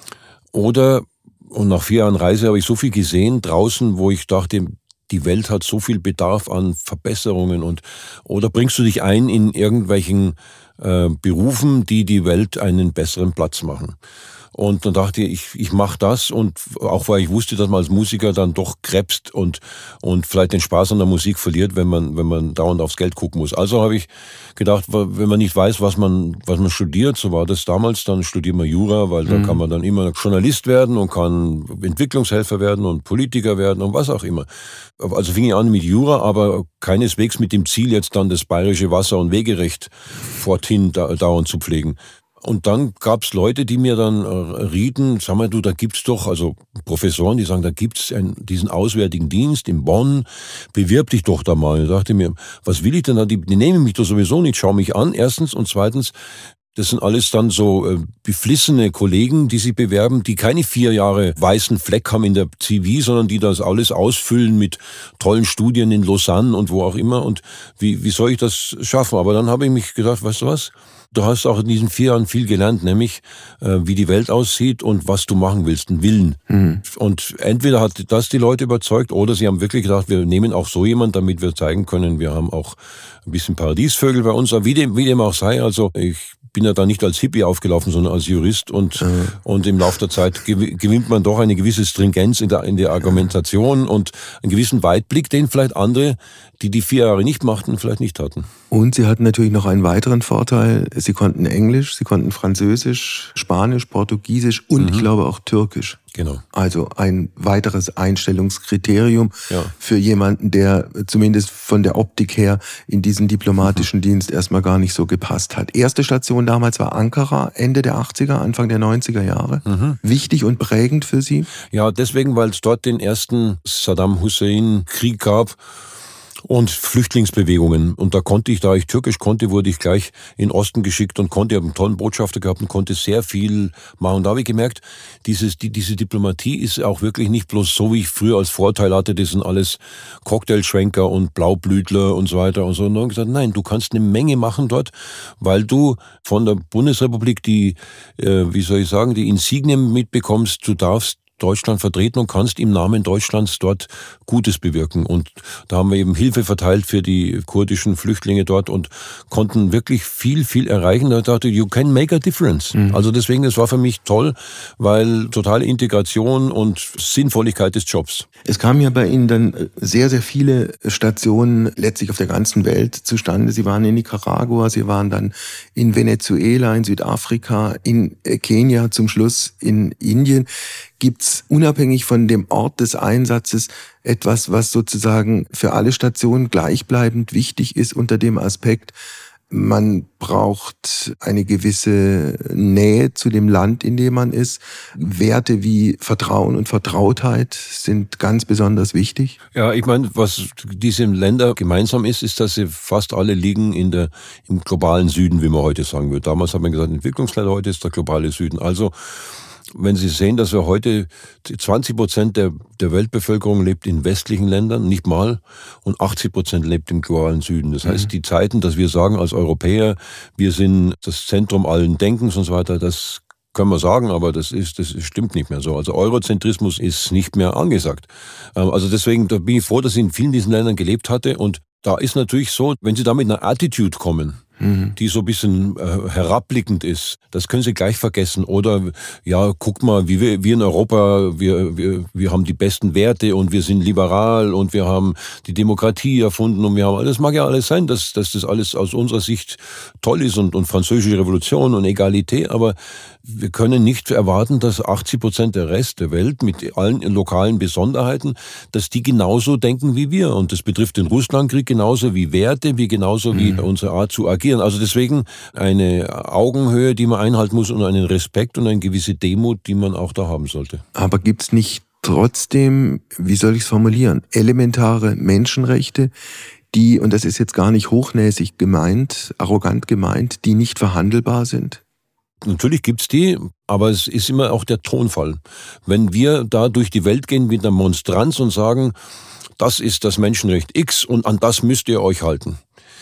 oder, und nach vier Jahren Reise habe ich so viel gesehen draußen, wo ich dachte, die Welt hat so viel Bedarf an Verbesserungen und oder bringst du dich ein in irgendwelchen äh, Berufen, die die Welt einen besseren Platz machen. Und dann dachte ich, ich mache das und auch weil ich wusste, dass man als Musiker dann doch krebst und und vielleicht den Spaß an der Musik verliert, wenn man wenn man dauernd aufs Geld gucken muss. Also habe ich gedacht, wenn man nicht weiß, was man was man studiert, so war das damals, dann studiert man Jura, weil da mhm. kann man dann immer Journalist werden und kann Entwicklungshelfer werden und Politiker werden und was auch immer. Also fing ich an mit Jura, aber keineswegs mit dem Ziel, jetzt dann das bayerische Wasser- und Wegerecht forthin da, dauernd zu pflegen. Und dann gab's Leute, die mir dann äh, rieten, sag mal du, da gibt's doch, also Professoren, die sagen, da gibt's einen, diesen Auswärtigen Dienst in Bonn, bewirb dich doch da mal. Ich dachte mir, was will ich denn da? Die, die nehmen mich doch sowieso nicht, schau mich an, erstens. Und zweitens, das sind alles dann so äh, beflissene Kollegen, die sich bewerben, die keine vier Jahre weißen Fleck haben in der C V, sondern die das alles ausfüllen mit tollen Studien in Lausanne und wo auch immer. Und wie, wie soll ich das schaffen? Aber dann habe ich mich gedacht, weißt du was? Du hast auch in diesen vier Jahren viel gelernt, nämlich äh, wie die Welt aussieht und was du machen willst, einen Willen. Mhm. Und entweder hat das die Leute überzeugt oder sie haben wirklich gedacht, wir nehmen auch so jemanden, damit wir zeigen können, wir haben auch ein bisschen Paradiesvögel bei uns. Aber wie dem, wie dem auch sei, also ich bin ja da nicht als Hippie aufgelaufen, sondern als Jurist und mhm. und im Laufe der Zeit gewinnt man doch eine gewisse Stringenz in der in der Argumentation und einen gewissen Weitblick, den vielleicht andere, die die vier Jahre nicht machten, vielleicht nicht hatten. Und Sie hatten natürlich noch einen weiteren Vorteil. Sie konnten Englisch, Sie konnten Französisch, Spanisch, Portugiesisch und mhm. ich glaube auch Türkisch. Genau. Also ein weiteres Einstellungskriterium ja. für jemanden, der zumindest von der Optik her in diesen diplomatischen mhm. Dienst erstmal gar nicht so gepasst hat. Erste Station damals war Ankara, Ende der achtziger, Anfang der neunziger Jahre. Mhm. Wichtig und prägend für Sie? Ja, deswegen, weil es dort den ersten Saddam Hussein-Krieg gab. Und Flüchtlingsbewegungen. Und da konnte ich, da ich Türkisch konnte, wurde ich gleich in den Osten geschickt und konnte, ich habe einen tollen Botschafter gehabt und konnte sehr viel machen. Und da habe ich gemerkt, dieses, die, diese Diplomatie ist auch wirklich nicht bloß so, wie ich früher als Vorteil hatte, das sind alles Cocktailschwenker und Blaublütler und so weiter und so. Und dann habe ich gesagt, nein, du kannst eine Menge machen dort, weil du von der Bundesrepublik die, äh, wie soll ich sagen, die Insignien mitbekommst, du darfst Deutschland vertreten und kannst im Namen Deutschlands dort Gutes bewirken. Und da haben wir eben Hilfe verteilt für die kurdischen Flüchtlinge dort und konnten wirklich viel, viel erreichen. Da dachte ich, you can make a difference. Mhm. Also deswegen, es war für mich toll, weil totale Integration und Sinnvolligkeit des Jobs. Es kamen ja bei Ihnen dann sehr, sehr viele Stationen letztlich auf der ganzen Welt zustande. Sie waren in Nicaragua, Sie waren dann in Venezuela, in Südafrika, in Kenia, zum Schluss in Indien. Gibt's unabhängig von dem Ort des Einsatzes etwas, was sozusagen für alle Stationen gleichbleibend wichtig ist unter dem Aspekt, man braucht eine gewisse Nähe zu dem Land, in dem man ist. Werte wie Vertrauen und Vertrautheit sind ganz besonders wichtig. Ja, ich meine, was diese Länder gemeinsam ist, ist, dass sie fast alle liegen in der, im globalen Süden, wie man heute sagen würde. Damals hat man gesagt, Entwicklungsländer, heute ist der globale Süden. Also, wenn Sie sehen, dass wir heute zwanzig Prozent der, der Weltbevölkerung lebt in westlichen Ländern, nicht mal, und achtzig Prozent lebt im globalen Süden. Das heißt, die Zeiten, dass wir sagen als Europäer, wir sind das Zentrum allen Denkens und so weiter, das können wir sagen, aber das ist, das stimmt nicht mehr so. Also Eurozentrismus ist nicht mehr angesagt. Also deswegen, da bin ich froh, dass ich in vielen diesen Ländern gelebt hatte. Und da ist natürlich so, wenn Sie da mit einer Attitude kommen, die so ein bisschen äh, herabblickend ist. Das können Sie gleich vergessen. Oder, ja, guck mal, wie wir, wir in Europa, wir, wir, wir haben die besten Werte und wir sind liberal und wir haben die Demokratie erfunden und wir haben, das mag ja alles sein, dass, dass das alles aus unserer Sicht toll ist und, und französische Revolution und Egalität, aber wir können nicht erwarten, dass achtzig Prozent der Rest der Welt mit allen lokalen Besonderheiten, dass die genauso denken wie wir. Und das betrifft den Russlandkrieg genauso wie Werte, wie genauso wie mhm. unsere Art zu agieren. Also deswegen eine Augenhöhe, die man einhalten muss und einen Respekt und eine gewisse Demut, die man auch da haben sollte. Aber gibt's nicht trotzdem, wie soll ich es formulieren, elementare Menschenrechte, die, und das ist jetzt gar nicht hochnäsig gemeint, arrogant gemeint, die nicht verhandelbar sind? Natürlich gibt's die, aber es ist immer auch der Tonfall. Wenn wir da durch die Welt gehen mit einer Monstranz und sagen, das ist das Menschenrecht X und an das müsst ihr euch halten.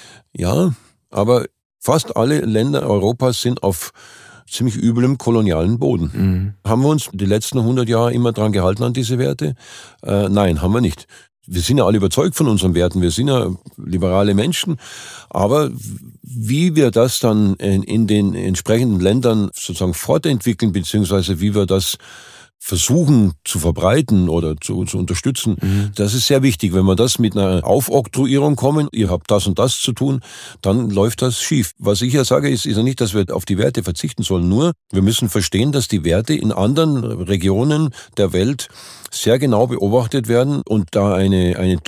Ja, aber fast alle Länder Europas sind auf ziemlich üblem kolonialen Boden. Mhm. Haben wir uns die letzten hundert Jahre immer dran gehalten an diese Werte? Äh, nein, haben wir nicht. Wir sind ja alle überzeugt von unseren Werten, wir sind ja liberale Menschen, aber wie wir das dann in, in den entsprechenden Ländern sozusagen fortentwickeln, beziehungsweise wie wir das versuchen zu verbreiten oder zu, zu unterstützen, mhm. das ist sehr wichtig. Wenn wir das mit einer Aufoktroyierung kommen, ihr habt das und das zu tun, dann läuft das schief. Was ich ja sage, ist, ist ja nicht, dass wir auf die Werte verzichten sollen, nur wir müssen verstehen, dass die Werte in anderen Regionen der Welt sehr genau beobachtet werden und da eine, eine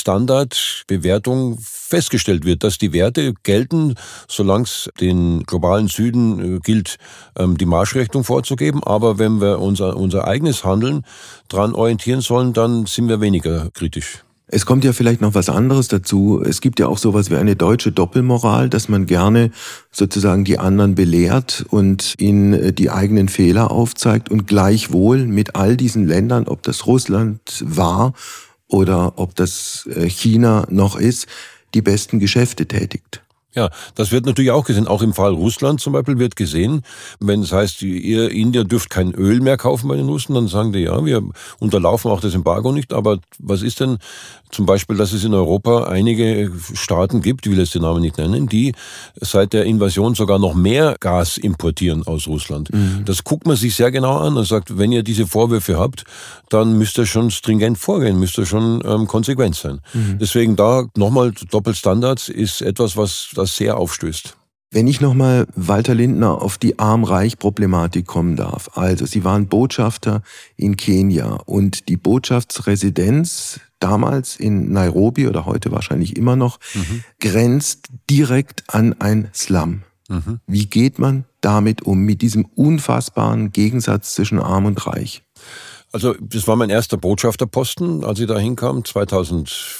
Doppelstandardbewertung festgestellt wird, dass die Werte gelten, solange es den globalen Süden gilt, die Marschrichtung vorzugeben. Aber wenn wir unser, unser eigenes Handeln dran orientieren sollen, dann sind wir weniger kritisch. Es kommt ja vielleicht noch was anderes dazu. Es gibt ja auch sowas wie eine deutsche Doppelmoral, dass man gerne sozusagen die anderen belehrt und ihnen die eigenen Fehler aufzeigt und gleichwohl mit all diesen Ländern, ob das Russland war oder ob das China noch ist, die besten Geschäfte tätigt. Ja, das wird natürlich auch gesehen. Auch im Fall Russland zum Beispiel wird gesehen, wenn es heißt, ihr Indier dürft kein Öl mehr kaufen bei den Russen, dann sagen die, ja, wir unterlaufen auch das Embargo nicht. Aber was ist denn zum Beispiel, dass es in Europa einige Staaten gibt, ich will jetzt den Namen nicht nennen, die seit der Invasion sogar noch mehr Gas importieren aus Russland. Mhm. Das guckt man sich sehr genau an und sagt, wenn ihr diese Vorwürfe habt, dann müsst ihr schon stringent vorgehen, müsst ihr schon ähm, konsequent sein. Mhm. Deswegen da nochmal Doppelstandards ist etwas, was das sehr aufstößt. Wenn ich nochmal, Walter Lindner, auf die Arm-Reich-Problematik kommen darf. Also, Sie waren Botschafter in Kenia und die Botschaftsresidenz damals in Nairobi oder heute wahrscheinlich immer noch, mhm. grenzt direkt an ein Slum. Mhm. Wie geht man damit um, mit diesem unfassbaren Gegensatz zwischen Arm und Reich? Also, das war mein erster Botschafterposten, als ich da hinkam, zweitausend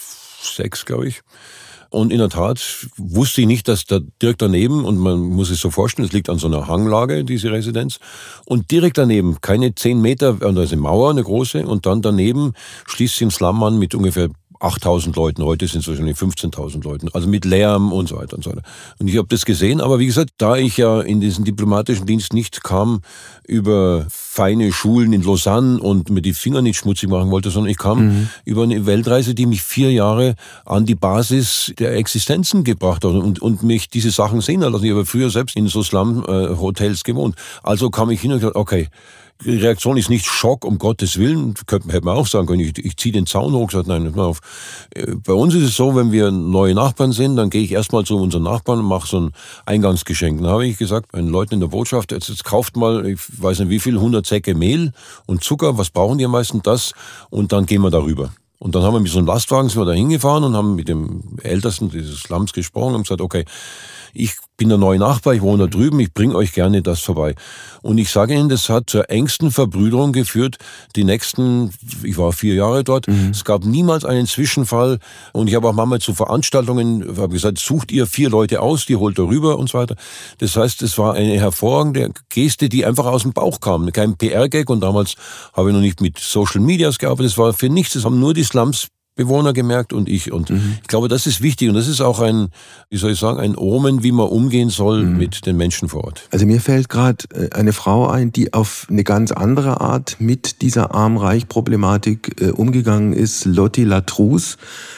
sechs, glaube ich. Und in der Tat wusste ich nicht, dass da direkt daneben, und man muss es so vorstellen, es liegt an so einer Hanglage, diese Residenz, und direkt daneben, keine zehn Meter, da ist eine Mauer, eine große, und dann daneben schließt sich ein Slum an mit ungefähr achttausend Leuten, heute sind es wahrscheinlich fünfzehntausend Leuten, also mit Lärm und so weiter und so weiter. Und ich habe das gesehen, aber wie gesagt, da ich ja in diesen diplomatischen Dienst nicht kam über feine Schulen in Lausanne und mir die Finger nicht schmutzig machen wollte, sondern ich kam mhm. über eine Weltreise, die mich vier Jahre an die Basis der Existenzen gebracht hat und, und mich diese Sachen sehen hat lassen. Ich habe früher selbst in so Slum-Hotels gewohnt. Also kam ich hin und gesagt, okay, die Reaktion ist nicht Schock, um Gottes Willen, könnte hätte man auch sagen können, ich, ich ziehe den Zaun hoch, gesagt, nein, mal auf. Bei uns ist es so, wenn wir neue Nachbarn sind, dann gehe ich erstmal zu unseren Nachbarn und mache so ein Eingangsgeschenk. Dann habe ich gesagt, meinen Leuten in der Botschaft, jetzt, jetzt kauft mal, ich weiß nicht wie viel, hundert Säcke Mehl und Zucker, was brauchen die am meisten? Das, und dann gehen wir darüber. Und dann haben wir mit so einem Lastwagen sind wir da hingefahren und haben mit dem Ältesten dieses Slums gesprochen und gesagt, okay, ich bin der neue Nachbar, ich wohne da drüben, ich bringe euch gerne das vorbei. Und ich sage Ihnen, das hat zur engsten Verbrüderung geführt. Die nächsten, ich war vier Jahre dort, mhm. es gab niemals einen Zwischenfall. Und ich habe auch manchmal zu Veranstaltungen habe gesagt, sucht ihr vier Leute aus, die holt ihr rüber und so weiter. Das heißt, es war eine hervorragende Geste, die einfach aus dem Bauch kam. Kein P R-Gag, und damals habe ich noch nicht mit Social Medias gearbeitet. Das war für nichts, das haben nur die Slums Bewohner gemerkt und ich. Und mhm. ich glaube, das ist wichtig und das ist auch ein, wie soll ich sagen, ein Omen, wie man umgehen soll mhm. mit den Menschen vor Ort. Also mir fällt gerade eine Frau ein, die auf eine ganz andere Art mit dieser Arm-Reich-Problematik äh, umgegangen ist. Lotti Latrousse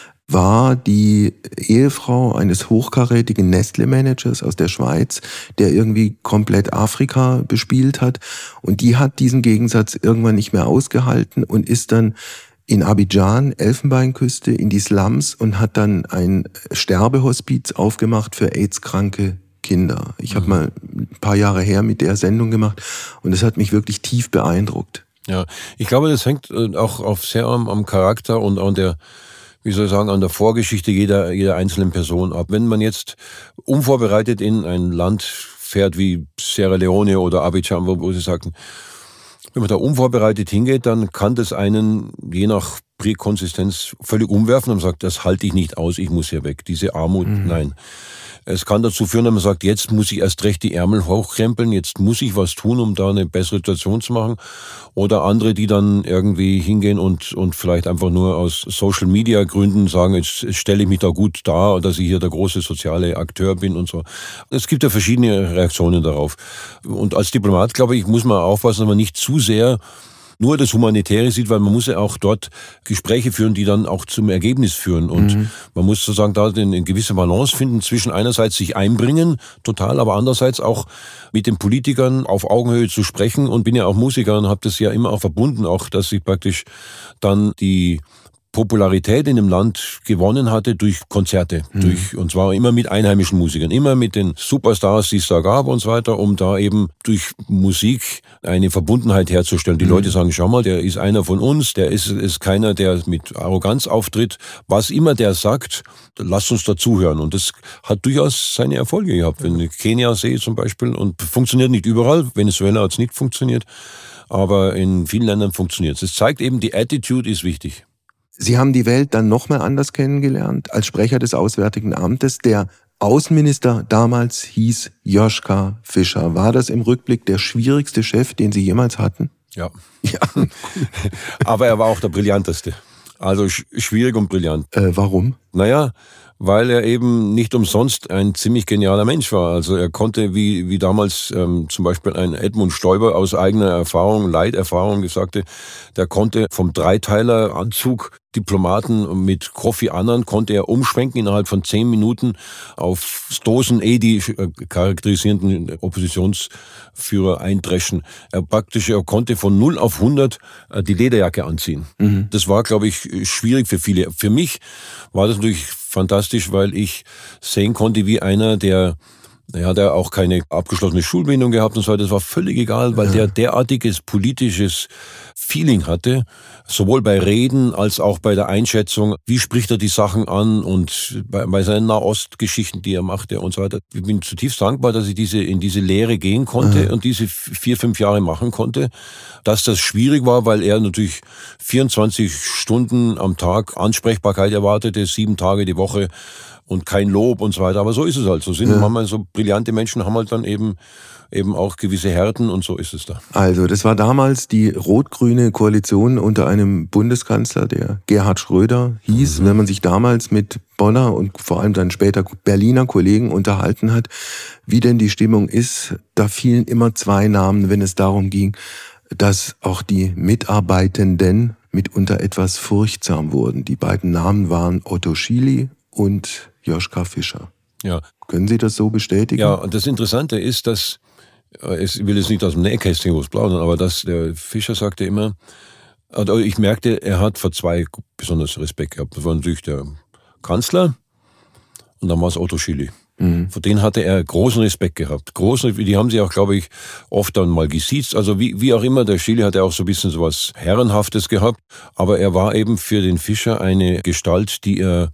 war die Ehefrau eines hochkarätigen Nestle-Managers aus der Schweiz, der irgendwie komplett Afrika bespielt hat. Und die hat diesen Gegensatz irgendwann nicht mehr ausgehalten und ist dann in Abidjan, Elfenbeinküste, in die Slums und hat dann ein Sterbehospiz aufgemacht für AIDS-kranke Kinder. Ich mhm. habe mal ein paar Jahre her mit der Sendung gemacht und das hat mich wirklich tief beeindruckt. Ja, ich glaube, das hängt auch auf sehr am, am Charakter und an der, wie soll ich sagen, an der Vorgeschichte jeder, jeder einzelnen Person ab. Wenn man jetzt unvorbereitet in ein Land fährt wie Sierra Leone oder Abidjan, wo, wo sie sagten, wenn man da unvorbereitet hingeht, dann kann das einen, je nach Präkonsistenz, völlig umwerfen und man sagt, das halte ich nicht aus, ich muss hier weg. Diese Armut, mhm. nein. Es kann dazu führen, dass man sagt, jetzt muss ich erst recht die Ärmel hochkrempeln, jetzt muss ich was tun, um da eine bessere Situation zu machen. Oder andere, die dann irgendwie hingehen und, und vielleicht einfach nur aus Social-Media-Gründen sagen, jetzt stelle ich mich da gut dar, dass ich hier der große soziale Akteur bin und so. Es gibt ja verschiedene Reaktionen darauf. Und als Diplomat, glaube ich, muss man aufpassen, dass man nicht zu sehr nur das Humanitäre sieht, weil man muss ja auch dort Gespräche führen, die dann auch zum Ergebnis führen. Und mhm. man muss sozusagen da eine gewisse Balance finden zwischen einerseits sich einbringen, total, aber andererseits auch mit den Politikern auf Augenhöhe zu sprechen. Und bin ja auch Musiker und habe das ja immer auch verbunden, auch dass ich praktisch dann die Popularität in dem Land gewonnen hatte durch Konzerte, mhm. durch, und zwar immer mit einheimischen Musikern, immer mit den Superstars, die es da gab und so weiter, um da eben durch Musik eine Verbundenheit herzustellen. Die mhm. Leute sagen, schau mal, der ist einer von uns, der ist, ist keiner, der mit Arroganz auftritt. Was immer der sagt, lasst uns dazuhören. Und das hat durchaus seine Erfolge gehabt. Wenn ich Kenia sehe zum Beispiel, und funktioniert nicht überall, Venezuela hat es nicht funktioniert, aber in vielen Ländern funktioniert es. Das zeigt eben, die Attitude ist wichtig. Sie haben die Welt dann noch mal anders kennengelernt als Sprecher des Auswärtigen Amtes. Der Außenminister damals hieß Joschka Fischer. War das im Rückblick der schwierigste Chef, den Sie jemals hatten? Ja. ja. Aber er war auch der brillanteste. Also sch- schwierig und brillant. Äh, warum? Naja, weil er eben nicht umsonst ein ziemlich genialer Mensch war. Also er konnte, wie wie damals ähm, zum Beispiel ein Edmund Stoiber aus eigener Erfahrung, Leiterfahrung gesagte, der konnte vom Dreiteiler-Anzug Diplomaten mit Kofi Annan konnte er umschwenken innerhalb von zehn Minuten auf Stoßen eh die charakterisierenden Oppositionsführer eindreschen. Er praktisch, er konnte von null auf hundert die Lederjacke anziehen. Mhm. Das war, glaube ich, schwierig für viele. Für mich war das natürlich fantastisch, weil ich sehen konnte, wie einer, der Er hat ja auch keine abgeschlossene Schulbildung gehabt und so weiter. Das war völlig egal, weil ja. der derartiges politisches Feeling hatte, sowohl bei Reden als auch bei der Einschätzung, wie spricht er die Sachen an und bei, bei seinen Nahostgeschichten, die er machte und so weiter. Ich bin zutiefst dankbar, dass ich diese in diese Lehre gehen konnte ja. und diese vier, fünf Jahre machen konnte. Dass das schwierig war, weil er natürlich vierundzwanzig Stunden am Tag Ansprechbarkeit erwartete, sieben Tage die Woche und kein Lob und so weiter. Aber so ist es halt. So sind ja. manchmal so brillante Menschen, haben halt dann eben eben auch gewisse Härten und so ist es da. Also, das war damals die rot-grüne Koalition unter einem Bundeskanzler, der Gerhard Schröder hieß. Mhm. Wenn man sich damals mit Bonner und vor allem dann später Berliner Kollegen unterhalten hat, wie denn die Stimmung ist, da fielen immer zwei Namen, wenn es darum ging, dass auch die Mitarbeitenden mitunter etwas furchtsam wurden. Die beiden Namen waren Otto Schily und Joschka Fischer. Ja. Können Sie das so bestätigen? Ja, und das Interessante ist, dass, ich will jetzt nicht aus dem Nähkästchen was plaudern, aber dass der Fischer sagte immer, also ich merkte, er hat vor zwei besonders Respekt gehabt. Das war natürlich der Kanzler und dann war es Otto Schily. Mhm. Vor denen hatte er großen Respekt gehabt. Großen, die haben sich auch, glaube ich, oft dann mal gesiezt. Also wie, wie auch immer, der Schily hatte auch so ein bisschen so was Herrenhaftes gehabt. Aber er war eben für den Fischer eine Gestalt, die er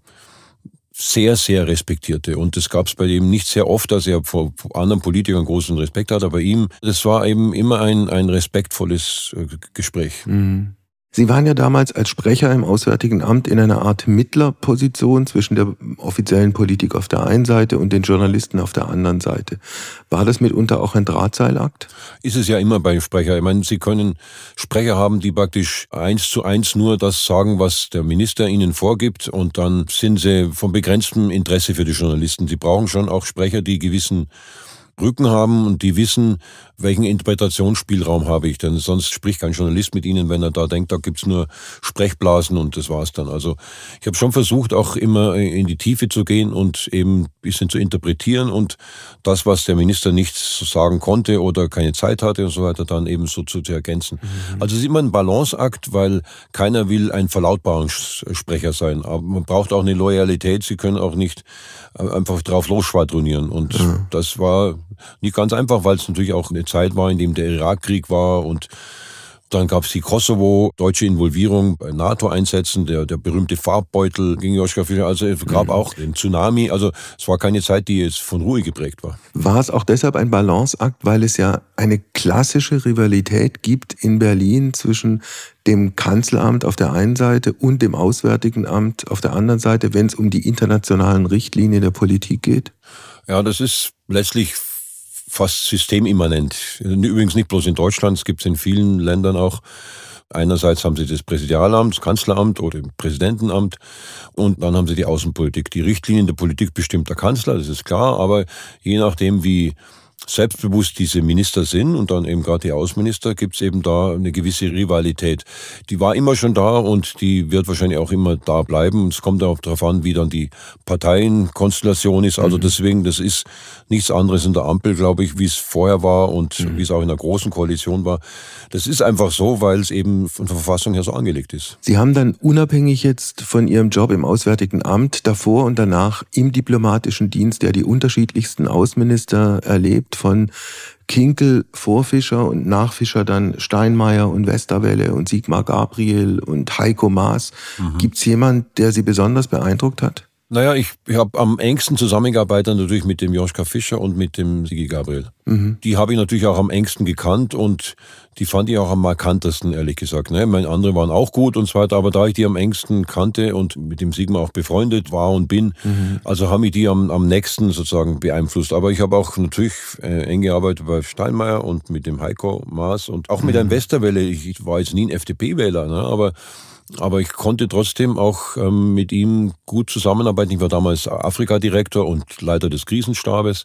sehr, sehr respektierte. Und das gab es bei ihm nicht sehr oft, dass er vor anderen Politikern großen Respekt hat. Aber bei ihm, das war eben immer ein, ein respektvolles Gespräch. Mhm. Sie waren ja damals als Sprecher im Auswärtigen Amt in einer Art Mittlerposition zwischen der offiziellen Politik auf der einen Seite und den Journalisten auf der anderen Seite. War das mitunter auch ein Drahtseilakt? Ist es ja immer bei Sprecher. Ich meine, Sie können Sprecher haben, die praktisch eins zu eins nur das sagen, was der Minister ihnen vorgibt, und dann sind sie von begrenztem Interesse für die Journalisten. Sie brauchen schon auch Sprecher, die gewissen Rücken haben und die wissen, welchen Interpretationsspielraum habe ich, denn sonst spricht kein Journalist mit ihnen, wenn er da denkt, da gibt's nur Sprechblasen und das war's dann. Also ich habe schon versucht, auch immer in die Tiefe zu gehen und eben ein bisschen zu interpretieren und das, was der Minister nicht so sagen konnte oder keine Zeit hatte und so weiter, dann eben so zu, zu ergänzen. Mhm. Also es ist immer ein Balanceakt, weil keiner will ein Verlautbarungssprecher sein, aber man braucht auch eine Loyalität. Sie können auch nicht einfach drauf losschwadronieren und mhm. das war nicht ganz einfach, weil es natürlich auch eine Zeit war, in dem der Irakkrieg war und dann gab es die Kosovo, deutsche Involvierung bei NATO-Einsätzen, der, der berühmte Farbbeutel gegen Joschka Fischer, also es gab mhm. auch den Tsunami, also es war keine Zeit, die jetzt von Ruhe geprägt war. War es auch deshalb ein Balanceakt, weil es ja eine klassische Rivalität gibt in Berlin zwischen dem Kanzleramt auf der einen Seite und dem Auswärtigen Amt auf der anderen Seite, wenn es um die internationalen Richtlinien der Politik geht? Ja, das ist letztlich fast systemimmanent. Übrigens nicht bloß in Deutschland, es gibt es in vielen Ländern auch. Einerseits haben sie das Präsidialamt, das Kanzleramt oder das Präsidentenamt und dann haben sie die Außenpolitik. Die Richtlinien der Politik bestimmt der Kanzler, das ist klar, aber je nachdem, wie selbstbewusst diese Minister sind und dann eben gerade die Außenminister, gibt es eben da eine gewisse Rivalität. Die war immer schon da und die wird wahrscheinlich auch immer da bleiben. Es kommt auch darauf an, wie dann die Parteienkonstellation ist. Also mhm. deswegen, das ist nichts anderes in der Ampel, glaube ich, wie es vorher war und mhm. wie es auch in der Großen Koalition war. Das ist einfach so, weil es eben von der Verfassung her so angelegt ist. Sie haben dann unabhängig jetzt von Ihrem Job im Auswärtigen Amt davor und danach im diplomatischen Dienst ja die unterschiedlichsten Außenminister erlebt, von Kinkel vor Fischer und nach Fischer dann Steinmeier und Westerwelle und Sigmar Gabriel und Heiko Maas. Mhm. Gibt es jemanden, der Sie besonders beeindruckt hat? Naja, ich, ich habe am engsten zusammengearbeitet natürlich mit dem Joschka Fischer und mit dem Sigi Gabriel. Mhm. Die habe ich natürlich auch am engsten gekannt und die fand ich auch am markantesten, ehrlich gesagt. Ne? Meine andere waren auch gut und so weiter, aber da ich die am engsten kannte und mit dem Sigmar auch befreundet war und bin, mhm. also haben mich die am, am nächsten sozusagen beeinflusst. Aber ich habe auch natürlich äh, eng gearbeitet bei Steinmeier und mit dem Heiko Maas und auch mit mhm. einem Westerwelle. Ich, ich war jetzt nie ein F D P-Wähler, ne? aber Aber ich konnte trotzdem auch ähm, mit ihm gut zusammenarbeiten. Ich war damals Afrika-Direktor und Leiter des Krisenstabes.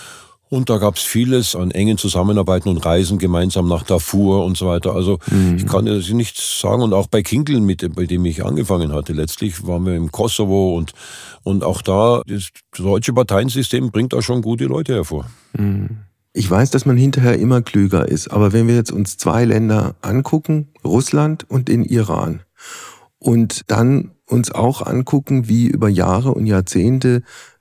Und da gab es vieles an engen Zusammenarbeiten und Reisen gemeinsam nach Darfur und so weiter. Also mhm. ich kann das nicht sagen. Und auch bei Kinkel, mit, bei dem ich angefangen hatte, letztlich waren wir im Kosovo. Und, und auch da, das deutsche Parteiensystem bringt da schon gute Leute hervor. Mhm. Ich weiß, dass man hinterher immer klüger ist. Aber wenn wir jetzt uns zwei Länder angucken, Russland und den Iran, und dann uns auch angucken, wie über Jahre und Jahrzehnte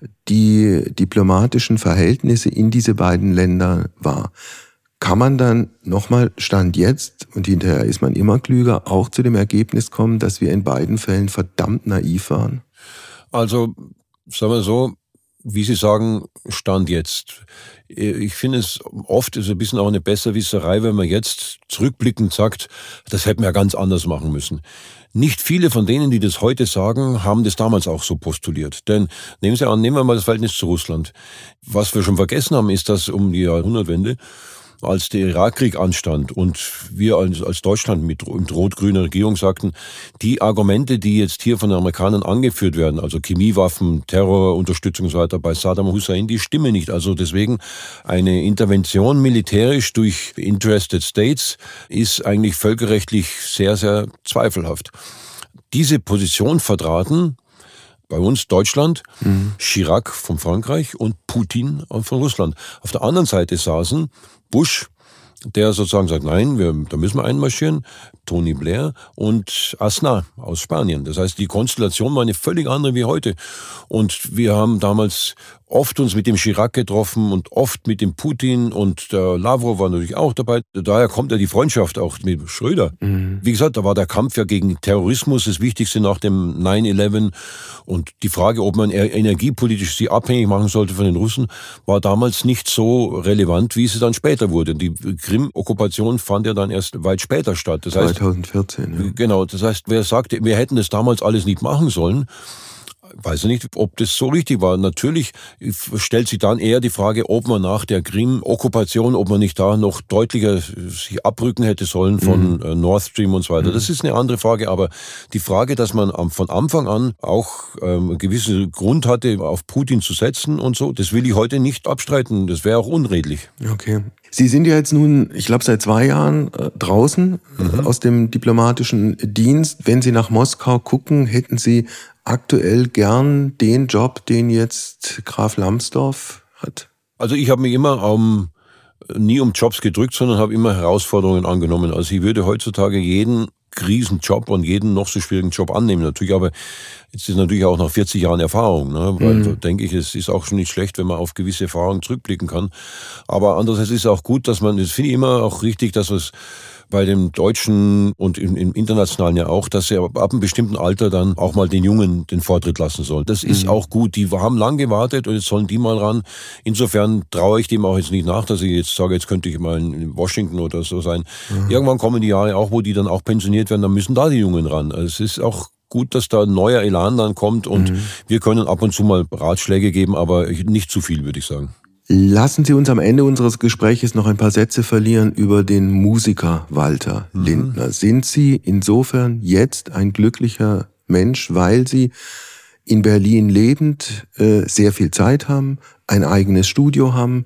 die diplomatischen Verhältnisse in diese beiden Länder war. Kann man dann nochmal Stand jetzt, und hinterher ist man immer klüger, auch zu dem Ergebnis kommen, dass wir in beiden Fällen verdammt naiv waren? Also, sagen wir so, wie Sie sagen, Stand jetzt. Ich finde es oft ist ein bisschen auch eine Besserwisserei, wenn man jetzt zurückblickend sagt, das hätten wir ja ganz anders machen müssen. Nicht viele von denen, die das heute sagen, haben das damals auch so postuliert. Denn nehmen Sie an, nehmen wir mal das Verhältnis zu Russland. Was wir schon vergessen haben, ist, dass um die Jahrhundertwende, als der Irakkrieg anstand und wir als, als Deutschland mit, mit rot-grüner Regierung sagten, die Argumente, die jetzt hier von den Amerikanern angeführt werden, also Chemiewaffen, Terrorunterstützung und so weiter bei Saddam Hussein, die stimmen nicht. Also deswegen eine Intervention militärisch durch Interested States ist eigentlich völkerrechtlich sehr, sehr zweifelhaft. Diese Position vertraten bei uns Deutschland, mhm. Chirac von Frankreich und Putin von Russland. Auf der anderen Seite saßen Bush, der sozusagen sagt, nein, wir, da müssen wir einmarschieren, Tony Blair und Aznar aus Spanien. Das heißt, die Konstellation war eine völlig andere wie heute. Und wir haben damals oft uns mit dem Chirac getroffen und oft mit dem Putin und der Lavrov war natürlich auch dabei. Daher kommt ja die Freundschaft auch mit Schröder. Mhm. Wie gesagt, da war der Kampf ja gegen Terrorismus das Wichtigste nach dem neun elf und die Frage, ob man energiepolitisch sie abhängig machen sollte von den Russen, war damals nicht so relevant, wie sie dann später wurde. Die Krim-Okkupation fand ja dann erst weit später statt. Das heißt, zwanzig vierzehn, ja. Genau, das heißt, wer sagte, wir hätten das damals alles nicht machen sollen, weiß ich nicht, ob das so richtig war. Natürlich stellt sich dann eher die Frage, ob man nach der Krim-Okkupation, ob man nicht da noch deutlicher sich abrücken hätte sollen von mhm. Nord Stream und so weiter. Mhm. Das ist eine andere Frage, aber die Frage, dass man von Anfang an auch ähm, einen gewissen Grund hatte, auf Putin zu setzen und so, das will ich heute nicht abstreiten. Das wäre auch unredlich. Okay. Sie sind ja jetzt nun, ich glaube, seit zwei Jahren äh, draußen mhm. äh, aus dem diplomatischen Dienst. Wenn Sie nach Moskau gucken, hätten Sie aktuell gern den Job, den jetzt Graf Lambsdorff hat? Also ich habe mich immer um, nie um Jobs gedrückt, sondern habe immer Herausforderungen angenommen. Also ich würde heutzutage jeden Krisenjob und jeden noch so schwierigen Job annehmen. Natürlich, aber jetzt ist natürlich auch nach vierzig Jahren Erfahrung, ne? Weil mhm. da denke ich, es ist auch schon nicht schlecht, wenn man auf gewisse Erfahrungen zurückblicken kann. Aber andererseits ist es auch gut, dass man, das finde ich immer auch richtig, dass es bei dem Deutschen und im, im Internationalen ja auch, dass er ab einem bestimmten Alter dann auch mal den Jungen den Vortritt lassen soll. Das ist mhm. auch gut. Die haben lang gewartet und jetzt sollen die mal ran. Insofern traue ich dem auch jetzt nicht nach, dass ich jetzt sage, jetzt könnte ich mal in Washington oder so sein. Mhm. Irgendwann kommen die Jahre auch, wo die dann auch pensioniert werden, dann müssen da die Jungen ran. Also es ist auch gut, dass da ein neuer Elan dann kommt und mhm. wir können ab und zu mal Ratschläge geben, aber nicht zu viel, würde ich sagen. Lassen Sie uns am Ende unseres Gespräches noch ein paar Sätze verlieren über den Musiker Walter mhm. Lindner. Sind Sie insofern jetzt ein glücklicher Mensch, weil Sie in Berlin lebend äh, sehr viel Zeit haben, ein eigenes Studio haben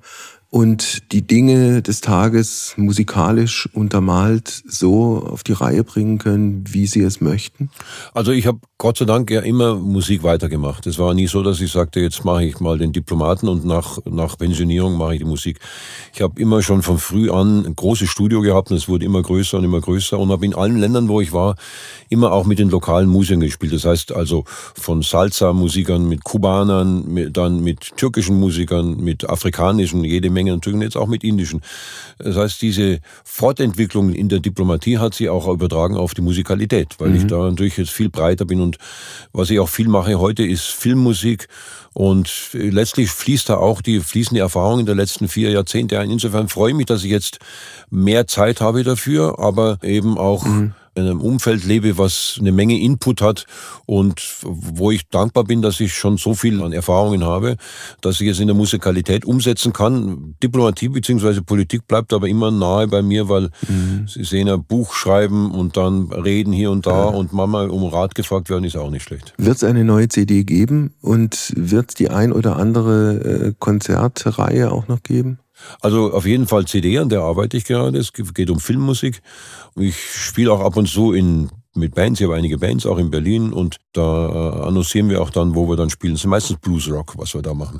und die Dinge des Tages musikalisch untermalt so auf die Reihe bringen können, wie Sie es möchten? Also ich habe Gott sei Dank ja immer Musik weitergemacht. Es war nie so, dass ich sagte, jetzt mache ich mal den Diplomaten und nach, nach Pensionierung mache ich die Musik. Ich habe immer schon von früh an ein großes Studio gehabt und es wurde immer größer und immer größer und habe in allen Ländern, wo ich war, immer auch mit den lokalen Musikern gespielt. Das heißt also von Salsa-Musikern, mit Kubanern, mit, dann mit türkischen Musikern, mit afrikanischen, jede Menge natürlich und jetzt auch mit indischen. Das heißt, diese Fortentwicklung in der Diplomatie hat sich auch übertragen auf die Musikalität, weil mhm. ich da natürlich jetzt viel breiter bin und was ich auch viel mache heute ist Filmmusik und letztlich fließt da auch die fließende Erfahrung in der letzten vier Jahrzehnte ein. Insofern freue ich mich, dass ich jetzt mehr Zeit habe dafür, aber eben auch mhm. in einem Umfeld lebe, was eine Menge Input hat und wo ich dankbar bin, dass ich schon so viel an Erfahrungen habe, dass ich es in der Musikalität umsetzen kann. Diplomatie bzw. Politik bleibt aber immer nahe bei mir, weil mhm. Sie sehen ja, Buch schreiben und dann reden hier und da ja. und manchmal um Rat gefragt werden, ist auch nicht schlecht. Wird es eine neue C D geben und wird es die ein oder andere äh, Konzertreihe auch noch geben? Also auf jeden Fall C D, an der arbeite ich gerade. Es geht um Filmmusik. Ich spiele auch ab und zu in, mit Bands, ich habe einige Bands auch in Berlin und da äh, annoncieren wir auch dann, wo wir dann spielen. Es ist meistens Blues Rock, was wir da machen.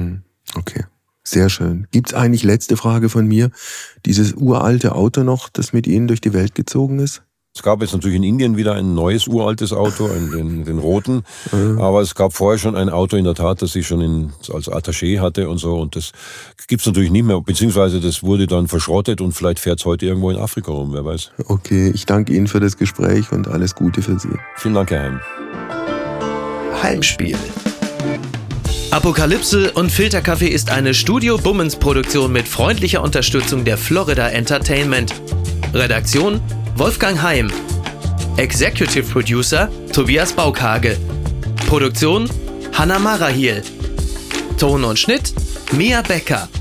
Okay, sehr schön. Gibt's eigentlich, letzte Frage von mir, dieses uralte Auto noch, das mit Ihnen durch die Welt gezogen ist? Es gab jetzt natürlich in Indien wieder ein neues, uraltes Auto, einen, den, den roten. Mhm. Aber es gab vorher schon ein Auto in der Tat, das ich schon in, als Attaché hatte und so. Und das gibt's natürlich nicht mehr. Beziehungsweise das wurde dann verschrottet und vielleicht fährt's heute irgendwo in Afrika rum, wer weiß. Okay, ich danke Ihnen für das Gespräch und alles Gute für Sie. Vielen Dank, Herr Heim. Heimspiel. Apokalypse und Filterkaffee ist eine Studio-Bummens-Produktion mit freundlicher Unterstützung der Florida Entertainment. Redaktion Wolfgang Heim. Executive Producer Tobias Baukhage. Produktion Hanna Marahiel. Ton und Schnitt Mia Becker.